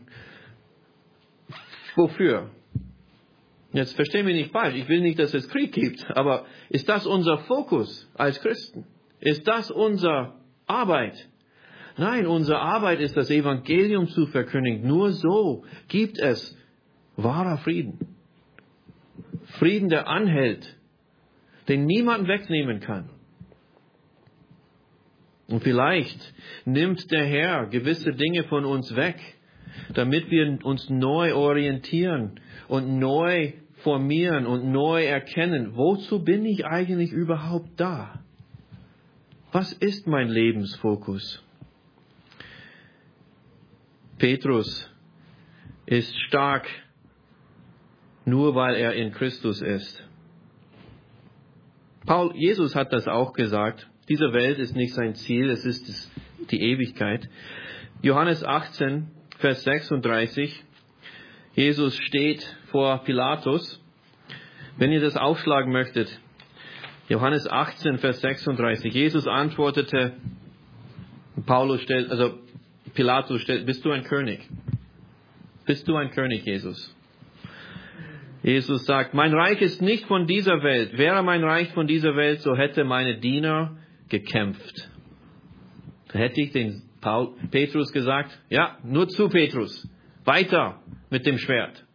Wofür? Jetzt verstehen wir nicht falsch. Ich will nicht, dass es Krieg gibt, aber ist das unser Fokus als Christen? Ist das unsere Arbeit? Nein, unsere Arbeit ist, das Evangelium zu verkündigen. Nur so gibt es wahrer Frieden. Frieden, der anhält, den niemand wegnehmen kann. Und vielleicht nimmt der Herr gewisse Dinge von uns weg, damit wir uns neu orientieren und neu formieren und neu erkennen, wozu bin ich eigentlich überhaupt da? Was ist mein Lebensfokus? Petrus ist stark, nur weil er in Christus ist. Jesus hat das auch gesagt. Diese Welt ist nicht sein Ziel, es ist die Ewigkeit. Johannes 18, Vers 36. Jesus steht vor Pilatus. Wenn ihr das aufschlagen möchtet. Johannes 18, Vers 36. Jesus antwortete, Pilatus stellt, bist du ein König? Bist du ein König, Jesus? Jesus sagt, mein Reich ist nicht von dieser Welt. Wäre mein Reich von dieser Welt, so hätte meine Diener gekämpft. Da hätte ich den Petrus gesagt, ja, nur zu Petrus. Weiter mit dem Schwert.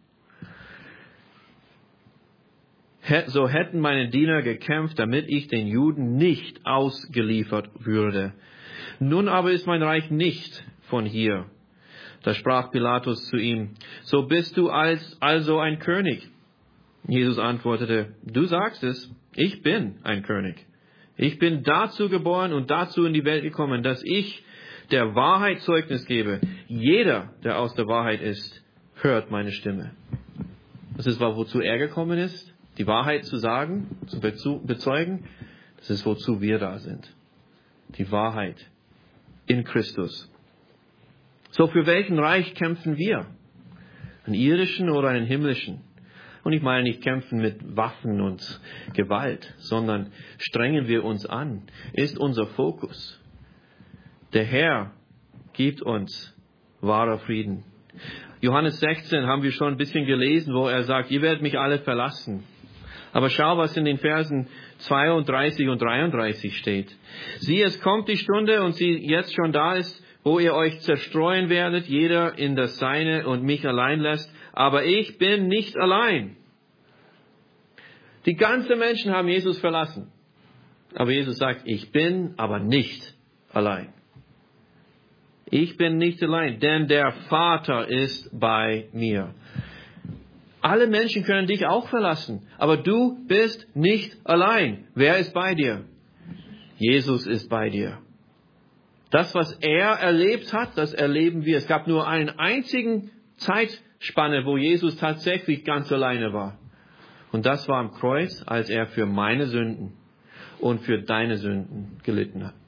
So hätten meine Diener gekämpft, damit ich den Juden nicht ausgeliefert würde. Nun aber ist mein Reich nicht von hier. Da sprach Pilatus zu ihm, so bist du also ein König. Jesus antwortete, du sagst es, ich bin ein König. Ich bin dazu geboren und dazu in die Welt gekommen, dass ich der Wahrheit Zeugnis gebe. Jeder, der aus der Wahrheit ist, hört meine Stimme. Das ist, wozu er gekommen ist, die Wahrheit zu sagen, zu bezeugen. Das ist, wozu wir da sind. Die Wahrheit in Christus. So, für welchen Reich kämpfen wir? Einen irdischen oder einen himmlischen? Und ich meine nicht kämpfen mit Waffen und Gewalt, sondern strengen wir uns an, ist unser Fokus. Der Herr gibt uns wahrer Frieden. Johannes 16 haben wir schon ein bisschen gelesen, wo er sagt, ihr werdet mich alle verlassen. Aber schau, was in den Versen 32 und 33 steht. Siehe, es kommt die Stunde und sie jetzt schon da ist, wo ihr euch zerstreuen werdet, jeder in das Seine und mich allein lässt. Aber ich bin nicht allein. Die ganzen Menschen haben Jesus verlassen. Aber Jesus sagt, ich bin aber nicht allein. Ich bin nicht allein, denn der Vater ist bei mir. Alle Menschen können dich auch verlassen, aber du bist nicht allein. Wer ist bei dir? Jesus ist bei dir. Das, was er erlebt hat, das erleben wir. Es gab nur einen einzigen Zeitspanne, wo Jesus tatsächlich ganz alleine war. Und das war am Kreuz, als er für meine Sünden und für deine Sünden gelitten hat.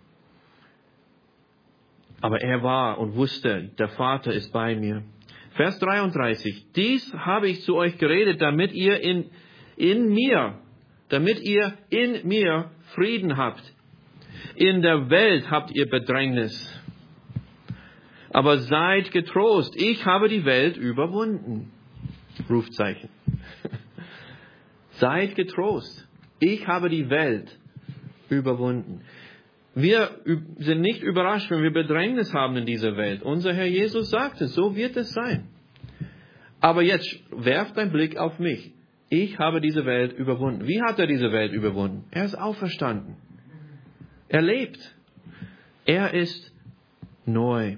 Aber er war und wusste, der Vater ist bei mir. Vers 33. Dies habe ich zu euch geredet, damit ihr in mir Frieden habt. In der Welt habt ihr Bedrängnis. Aber seid getrost, ich habe die Welt überwunden. Rufzeichen. Seid getrost, ich habe die Welt überwunden. Wir sind nicht überrascht, wenn wir Bedrängnis haben in dieser Welt. Unser Herr Jesus sagte, so wird es sein. Aber jetzt werft einen Blick auf mich. Ich habe diese Welt überwunden. Wie hat er diese Welt überwunden? Er ist auferstanden. Er lebt. Er ist neu.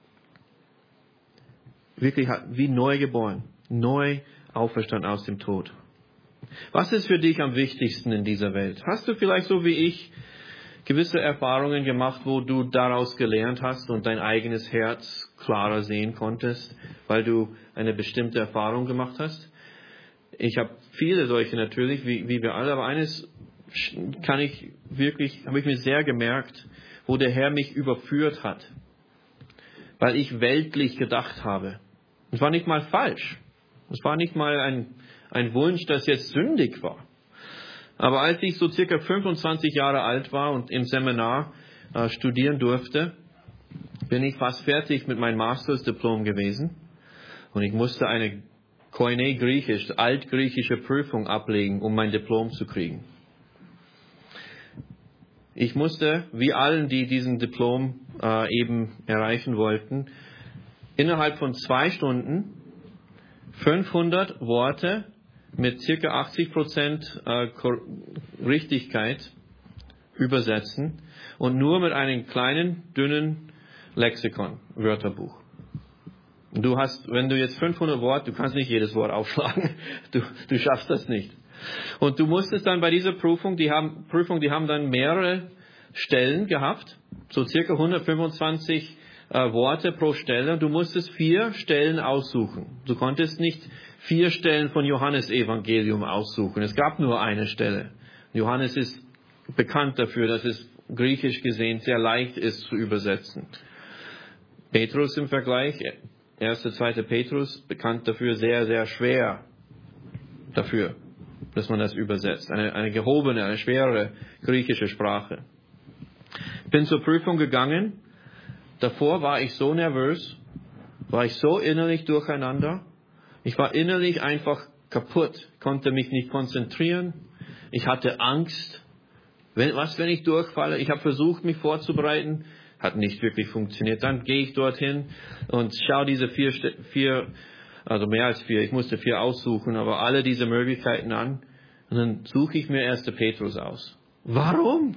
Wirklich wie neu geboren. Neu auferstanden aus dem Tod. Was ist für dich am wichtigsten in dieser Welt? Hast du vielleicht so wie ich gewisse Erfahrungen gemacht, wo du daraus gelernt hast und dein eigenes Herz klarer sehen konntest, weil du eine bestimmte Erfahrung gemacht hast? Ich habe viele solche natürlich, wie wir alle, aber eines habe ich mir sehr gemerkt, wo der Herr mich überführt hat, weil ich weltlich gedacht habe. Es war nicht mal falsch. Es war nicht mal ein Wunsch, das jetzt sündig war. Aber als ich so circa 25 Jahre alt war und im Seminar studieren durfte, bin ich fast fertig mit meinem Mastersdiplom gewesen. Und ich musste eine Koine Griechisch, altgriechische Prüfung ablegen, um mein Diplom zu kriegen. Ich musste, wie allen, die diesen Diplom eben erreichen wollten, innerhalb von 2 Stunden 500 Worte mit circa 80% Richtigkeit übersetzen und nur mit einem kleinen, dünnen Lexikon, Wörterbuch. Du hast, wenn du jetzt 500 Worte, du kannst nicht jedes Wort aufschlagen, du schaffst das nicht. Und du musstest dann bei dieser Prüfung, die haben dann mehrere Stellen gehabt, so circa 125 Worte pro Stelle, und du musstest 4 Stellen aussuchen. Du konntest nicht 4 Stellen von Johannes Evangelium aussuchen. Es gab nur eine Stelle. Johannes ist bekannt dafür, dass es griechisch gesehen sehr leicht ist zu übersetzen. Petrus im Vergleich, 1. 2. Petrus, bekannt dafür, sehr, sehr schwer dafür, dass man das übersetzt. Eine gehobene, eine schwere griechische Sprache. Ich bin zur Prüfung gegangen. Davor war ich so nervös, war ich so innerlich durcheinander. Ich war innerlich einfach kaputt, konnte mich nicht konzentrieren. Ich hatte Angst. Wenn ich durchfalle? Ich habe versucht, mich vorzubereiten. Hat nicht wirklich funktioniert. Dann gehe ich dorthin und schaue diese 4, also mehr als 4, ich musste 4 aussuchen, aber alle diese Möglichkeiten an. Und dann suche ich mir 1. Petrus aus. Warum?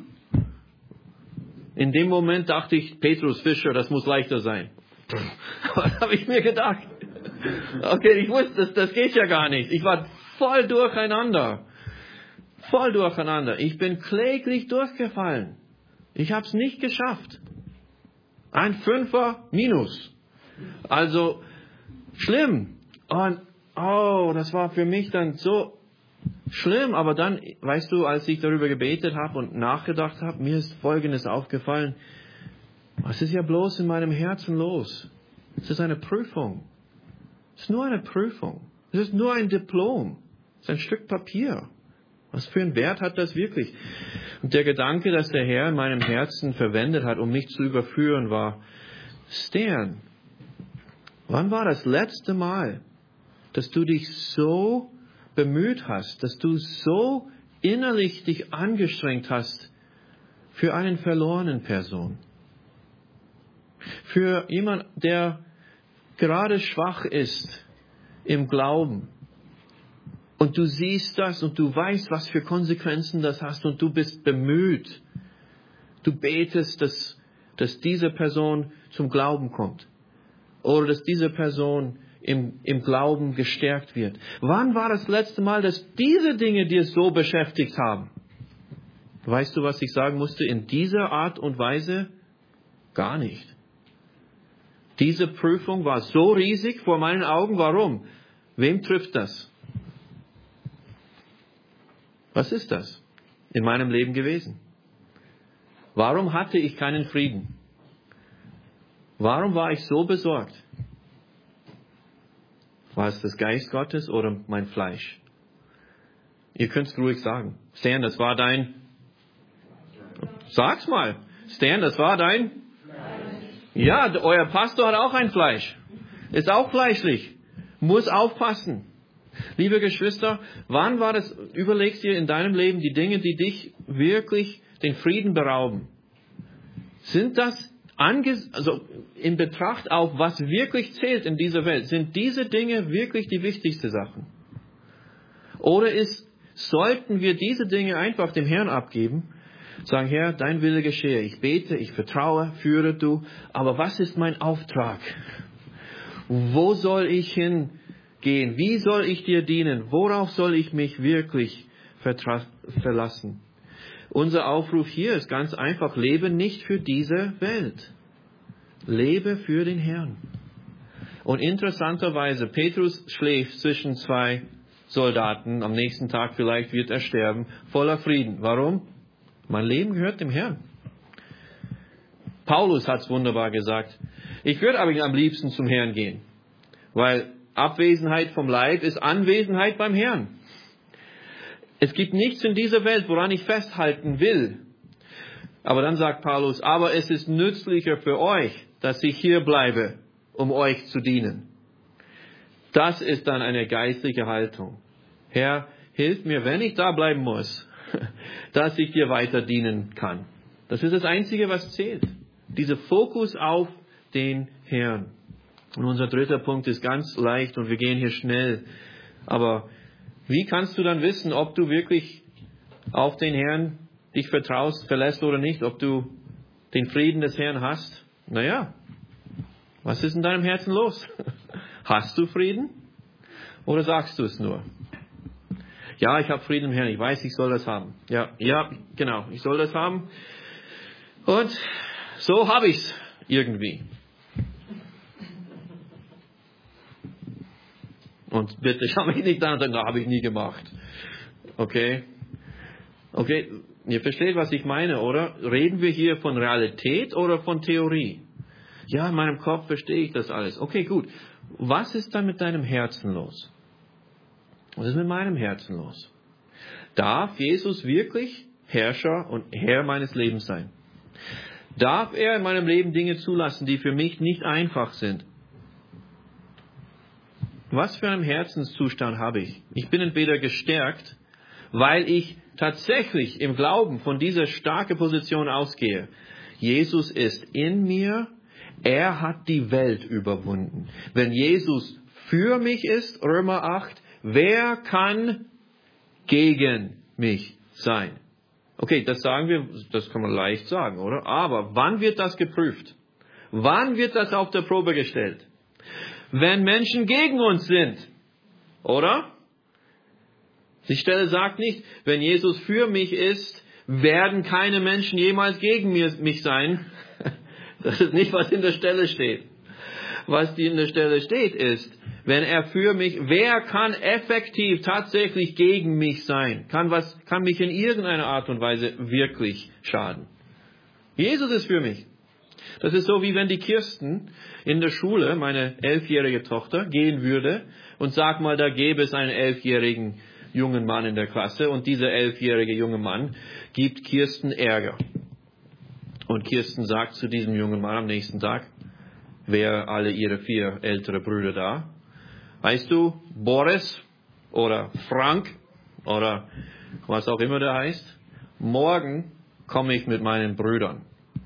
In dem Moment dachte ich, Petrus Fischer, das muss leichter sein. Was habe ich mir gedacht? Okay, ich wusste, das geht ja gar nicht. Ich war voll durcheinander. Voll durcheinander. Ich bin kläglich durchgefallen. Ich habe es nicht geschafft. Ein 5er minus. Also schlimm. Und das war für mich dann so schlimm. Aber dann, weißt du, als ich darüber gebetet habe und nachgedacht habe, mir ist Folgendes aufgefallen. Was ist ja bloß in meinem Herzen los? Es ist eine Prüfung. Es ist nur eine Prüfung. Es ist nur ein Diplom. Es ist ein Stück Papier. Was für einen Wert hat das wirklich? Und der Gedanke, dass der Herr in meinem Herzen verwendet hat, um mich zu überführen, war, Stan, wann war das letzte Mal, dass du dich so bemüht hast, dass du so innerlich dich angestrengt hast für einen verlorenen Person? Für jemand, der gerade schwach ist im Glauben. Und du siehst das und du weißt, was für Konsequenzen das hat und du bist bemüht. Du betest, dass diese Person zum Glauben kommt. Oder dass diese Person im Glauben gestärkt wird. Wann war das letzte Mal, dass diese Dinge dir so beschäftigt haben? Weißt du, was ich sagen musste? In dieser Art und Weise gar nicht. Diese Prüfung war so riesig vor meinen Augen. Warum? Wem trifft das? Was ist das in meinem Leben gewesen? Warum hatte ich keinen Frieden? Warum war ich so besorgt? War es das Geist Gottes oder mein Fleisch? Ihr könnt es ruhig sagen. Stan, das war dein... Sag's mal. Stan, das war dein... Ja, euer Pastor hat auch ein Fleisch. Ist auch fleischlich. Muss aufpassen. Liebe Geschwister, wann war das, überlegst dir in deinem Leben die Dinge, die dich wirklich den Frieden berauben? Sind das, also in Betracht auf, was wirklich zählt in dieser Welt, sind diese Dinge wirklich die wichtigsten Sachen? Oder sollten wir diese Dinge einfach dem Herrn abgeben, sagen, Herr, dein Wille geschehe, ich bete, ich vertraue, führe du, aber was ist mein Auftrag? Wo soll ich hingehen? Wie soll ich dir dienen? Worauf soll ich mich wirklich verlassen? Unser Aufruf hier ist ganz einfach, lebe nicht für diese Welt. Lebe für den Herrn. Und interessanterweise, Petrus schläft zwischen zwei Soldaten. Am nächsten Tag vielleicht wird er sterben, voller Frieden. Warum? Mein Leben gehört dem Herrn. Paulus hat es wunderbar gesagt. Ich würde aber am liebsten zum Herrn gehen, weil Abwesenheit vom Leib ist Anwesenheit beim Herrn. Es gibt nichts in dieser Welt, woran ich festhalten will. Aber dann sagt Paulus, aber es ist nützlicher für euch, dass ich hier bleibe, um euch zu dienen. Das ist dann eine geistliche Haltung. Herr, hilf mir, wenn ich da bleiben muss, dass ich dir weiter dienen kann. Das ist das Einzige, was zählt. Dieser Fokus auf den Herrn. Und unser dritter Punkt ist ganz leicht und wir gehen hier schnell. Aber wie kannst du dann wissen, ob du wirklich auf den Herrn dich vertraust, verlässt oder nicht, ob du den Frieden des Herrn hast? Naja, was ist in deinem Herzen los? Hast du Frieden? Oder sagst du es nur? Ja, ich habe Frieden im Herrn, ich weiß, ich soll das haben. Ja, genau, ich soll das haben. Und so habe ich es irgendwie. Und bitte schau mich nicht an und sagen, habe ich nie gemacht. Okay, ihr versteht, was ich meine, oder? Reden wir hier von Realität oder von Theorie? Ja, in meinem Kopf verstehe ich das alles. Okay, gut. Was ist dann mit deinem Herzen los? Was ist mit meinem Herzen los? Darf Jesus wirklich Herrscher und Herr meines Lebens sein? Darf er in meinem Leben Dinge zulassen, die für mich nicht einfach sind? Was für einen Herzenszustand habe ich? Ich bin entweder gestärkt, weil ich tatsächlich im Glauben von dieser starken Position ausgehe. Jesus ist in mir, er hat die Welt überwunden. Wenn Jesus für mich ist, Römer 8, wer kann gegen mich sein? Okay, das sagen wir, das kann man leicht sagen, oder? Aber wann wird das geprüft? Wann wird das auf der Probe gestellt? Wenn Menschen gegen uns sind, oder? Die Stelle sagt nicht, wenn Jesus für mich ist, werden keine Menschen jemals gegen mich sein. Das ist nicht, was in der Stelle steht. Was in der Stelle steht ist, wenn er für mich, wer kann effektiv tatsächlich gegen mich sein? Kann mich in irgendeiner Art und Weise wirklich schaden? Jesus ist für mich. Das ist so, wie wenn die Kirsten in der Schule, meine 11-jährige Tochter, gehen würde und sag mal, da gäbe es einen 11-jährigen jungen Mann in der Klasse und dieser 11-jährige junge Mann gibt Kirsten Ärger. Und Kirsten sagt zu diesem jungen Mann am nächsten Tag, wer alle ihre 4 ältere Brüder da? Weißt du, Boris oder Frank oder was auch immer der heißt, morgen komme ich mit meinen Brüdern.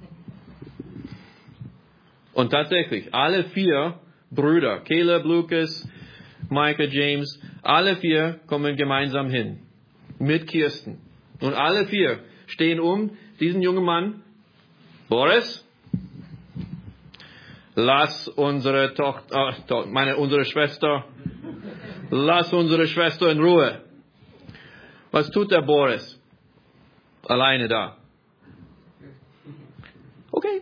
Und tatsächlich, alle 4 Brüder, Caleb, Lucas, Micah, James, alle 4 kommen gemeinsam hin. Mit Kirsten. Und alle 4 stehen um diesen jungen Mann. Boris, lass unsere unsere Schwester in Ruhe. Was tut der Boris? Alleine da. Okay.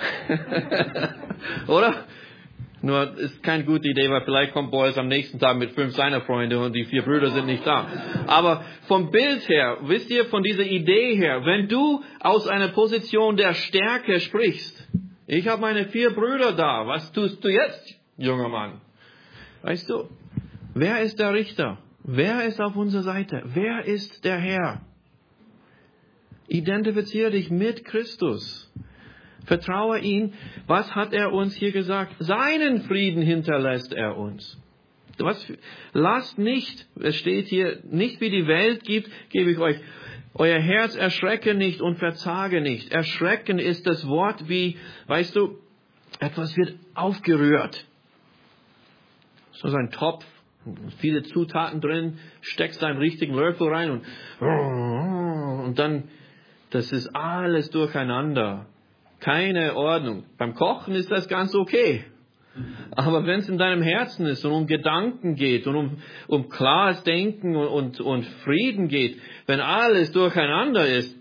Oder? Nur ist keine gute Idee, weil vielleicht kommt Boris am nächsten Tag mit 5 seiner Freunde und die 4 Brüder sind nicht da. Aber vom Bild her, wisst ihr, von dieser Idee her, wenn du aus einer Position der Stärke sprichst, ich habe meine 4 Brüder da, was tust du jetzt, junger Mann? Weißt du, wer ist der Richter? Wer ist auf unserer Seite? Wer ist der Herr? Identifiziere dich mit Christus. Vertraue ihn. Was hat er uns hier gesagt? Seinen Frieden hinterlässt er uns. Lasst nicht, es steht hier, nicht wie die Welt gibt, gebe ich euch. Euer Herz erschrecke nicht und verzage nicht. Erschrecken ist das Wort wie, weißt du, etwas wird aufgerührt. So ein Topf, viele Zutaten drin, steckst einen richtigen Löffel rein und dann, das ist alles durcheinander. Keine Ordnung. Beim Kochen ist das ganz okay. Aber wenn es in deinem Herzen ist und um Gedanken geht und um klares Denken und Frieden geht, wenn alles durcheinander ist,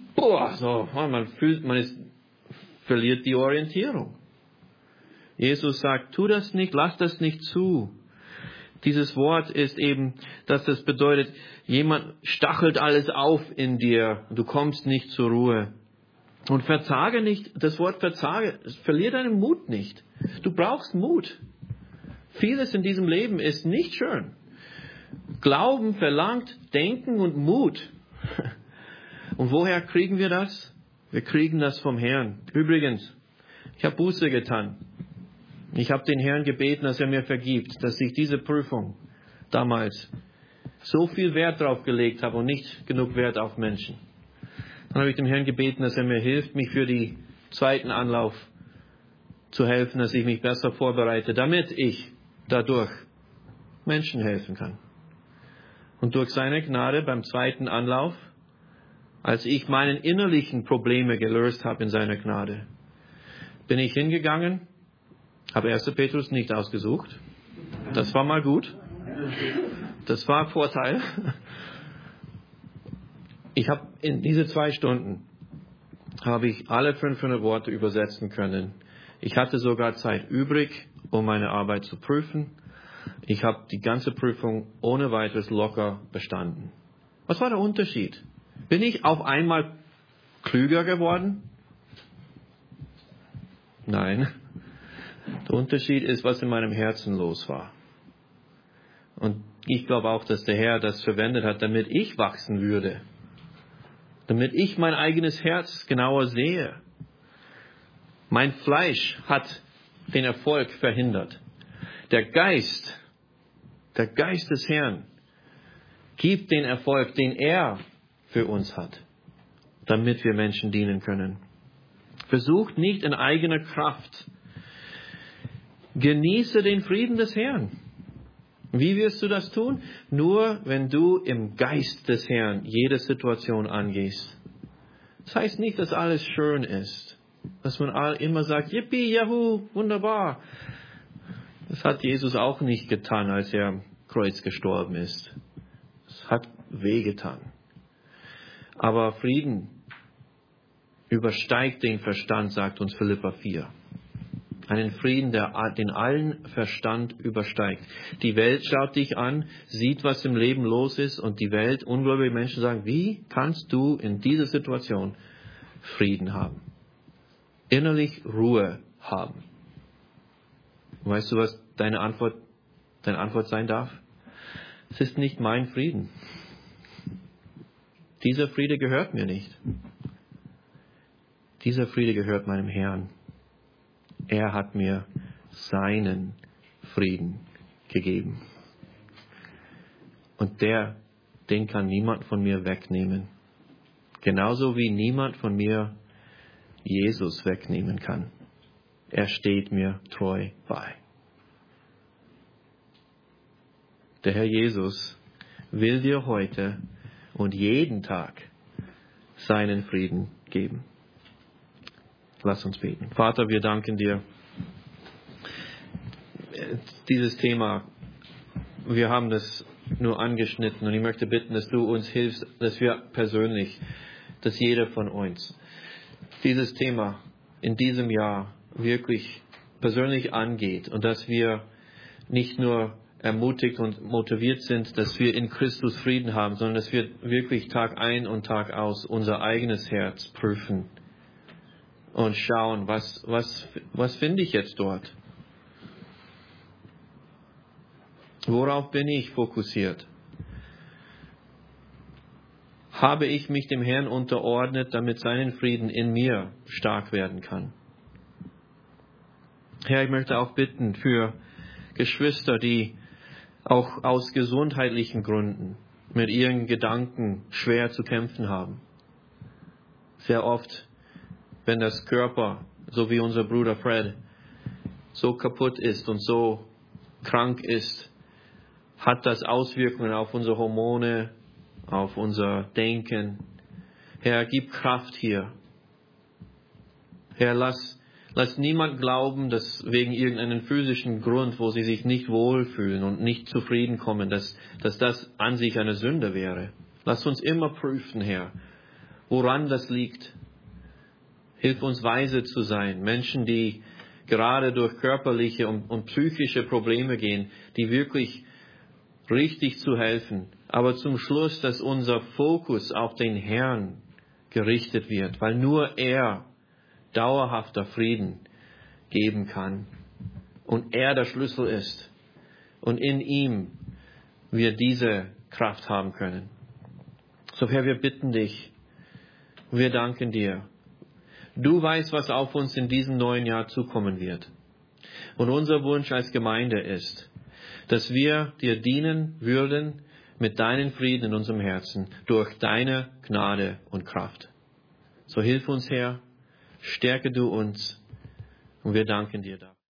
verliert die Orientierung. Jesus sagt, tu das nicht, lass das nicht zu. Dieses Wort ist eben, dass das bedeutet, jemand stachelt alles auf in dir, du kommst nicht zur Ruhe. Und verzage nicht, das Wort verzage, verlier deinen Mut nicht. Du brauchst Mut. Vieles in diesem Leben ist nicht schön. Glauben verlangt Denken und Mut. Und woher kriegen wir das? Wir kriegen das vom Herrn. Übrigens, ich habe Buße getan. Ich habe den Herrn gebeten, dass er mir vergibt, dass ich diese Prüfung damals so viel Wert drauf gelegt habe und nicht genug Wert auf Menschen. Dann habe ich dem Herrn gebeten, dass er mir hilft, mich für die zweiten Anlauf zu helfen, dass ich mich besser vorbereite, damit ich dadurch Menschen helfen kann. Und durch seine Gnade beim zweiten Anlauf, als ich meine innerlichen Probleme gelöst habe in seiner Gnade, bin ich hingegangen, habe 1. Petrus nicht ausgesucht. Das war mal gut. Das war ein Vorteil. Ich habe in diese 2 Stunden habe ich alle 500 Worte übersetzen können. Ich hatte sogar Zeit übrig, um meine Arbeit zu prüfen. Ich habe die ganze Prüfung ohne weiteres locker bestanden. Was war der Unterschied? Bin ich auf einmal klüger geworden? Nein. Der Unterschied ist, was in meinem Herzen los war. Und ich glaube auch, dass der Herr das verwendet hat, damit ich wachsen würde. Damit ich mein eigenes Herz genauer sehe. Mein Fleisch hat den Erfolg verhindert. Der Geist des Herrn gibt den Erfolg, den er für uns hat, damit wir Menschen dienen können. Versucht nicht in eigener Kraft. Genieße den Frieden des Herrn. Wie wirst du das tun? Nur, wenn du im Geist des Herrn jede Situation angehst. Das heißt nicht, dass alles schön ist. Dass man immer sagt, Yippie, Yahoo, wunderbar. Das hat Jesus auch nicht getan, als er am Kreuz gestorben ist. Es hat wehgetan. Aber Frieden übersteigt den Verstand, sagt uns Philipper 4. Einen Frieden, der den allen Verstand übersteigt. Die Welt schaut dich an, sieht, was im Leben los ist und die Welt, ungläubige Menschen sagen, wie kannst du in dieser Situation Frieden haben? Innerlich Ruhe haben. Weißt du, was deine Antwort sein darf? Es ist nicht mein Frieden. Dieser Friede gehört mir nicht. Dieser Friede gehört meinem Herrn. Er hat mir seinen Frieden gegeben. Und den kann niemand von mir wegnehmen. Genauso wie niemand von mir Jesus wegnehmen kann. Er steht mir treu bei. Der Herr Jesus will dir heute und jeden Tag seinen Frieden geben. Lass uns beten. Vater, wir danken dir. Dieses Thema, wir haben das nur angeschnitten und ich möchte bitten, dass du uns hilfst, dass wir persönlich, dass jeder von uns dieses Thema in diesem Jahr wirklich persönlich angeht und dass wir nicht nur ermutigt und motiviert sind, dass wir in Christus Frieden haben, sondern dass wir wirklich Tag ein und Tag aus unser eigenes Herz prüfen und schauen, was finde ich jetzt dort? Worauf bin ich fokussiert? Habe ich mich dem Herrn unterordnet, damit seinen Frieden in mir stark werden kann? Herr, ich möchte auch bitten für Geschwister, die auch aus gesundheitlichen Gründen mit ihren Gedanken schwer zu kämpfen haben. Sehr oft, wenn das Körper, so wie unser Bruder Fred, so kaputt ist und so krank ist, hat das Auswirkungen auf unsere Hormone, auf unser Denken. Herr, gib Kraft hier. Herr, lass niemand glauben, dass wegen irgendeinem physischen Grund, wo sie sich nicht wohlfühlen und nicht zufrieden kommen, dass das an sich eine Sünde wäre. Lass uns immer prüfen, Herr, woran das liegt. Hilf uns weise zu sein. Menschen, die gerade durch körperliche und psychische Probleme gehen, die wirklich richtig zu helfen. Aber zum Schluss, dass unser Fokus auf den Herrn gerichtet wird, weil nur er dauerhafter Frieden geben kann und er der Schlüssel ist und in ihm wir diese Kraft haben können. So Herr, wir bitten dich, wir danken dir. Du weißt, was auf uns in diesem neuen Jahr zukommen wird. Und unser Wunsch als Gemeinde ist, dass wir dir dienen würden mit deinem Frieden in unserem Herzen durch deine Gnade und Kraft. So hilf uns, Herr, stärke du uns und wir danken dir dafür.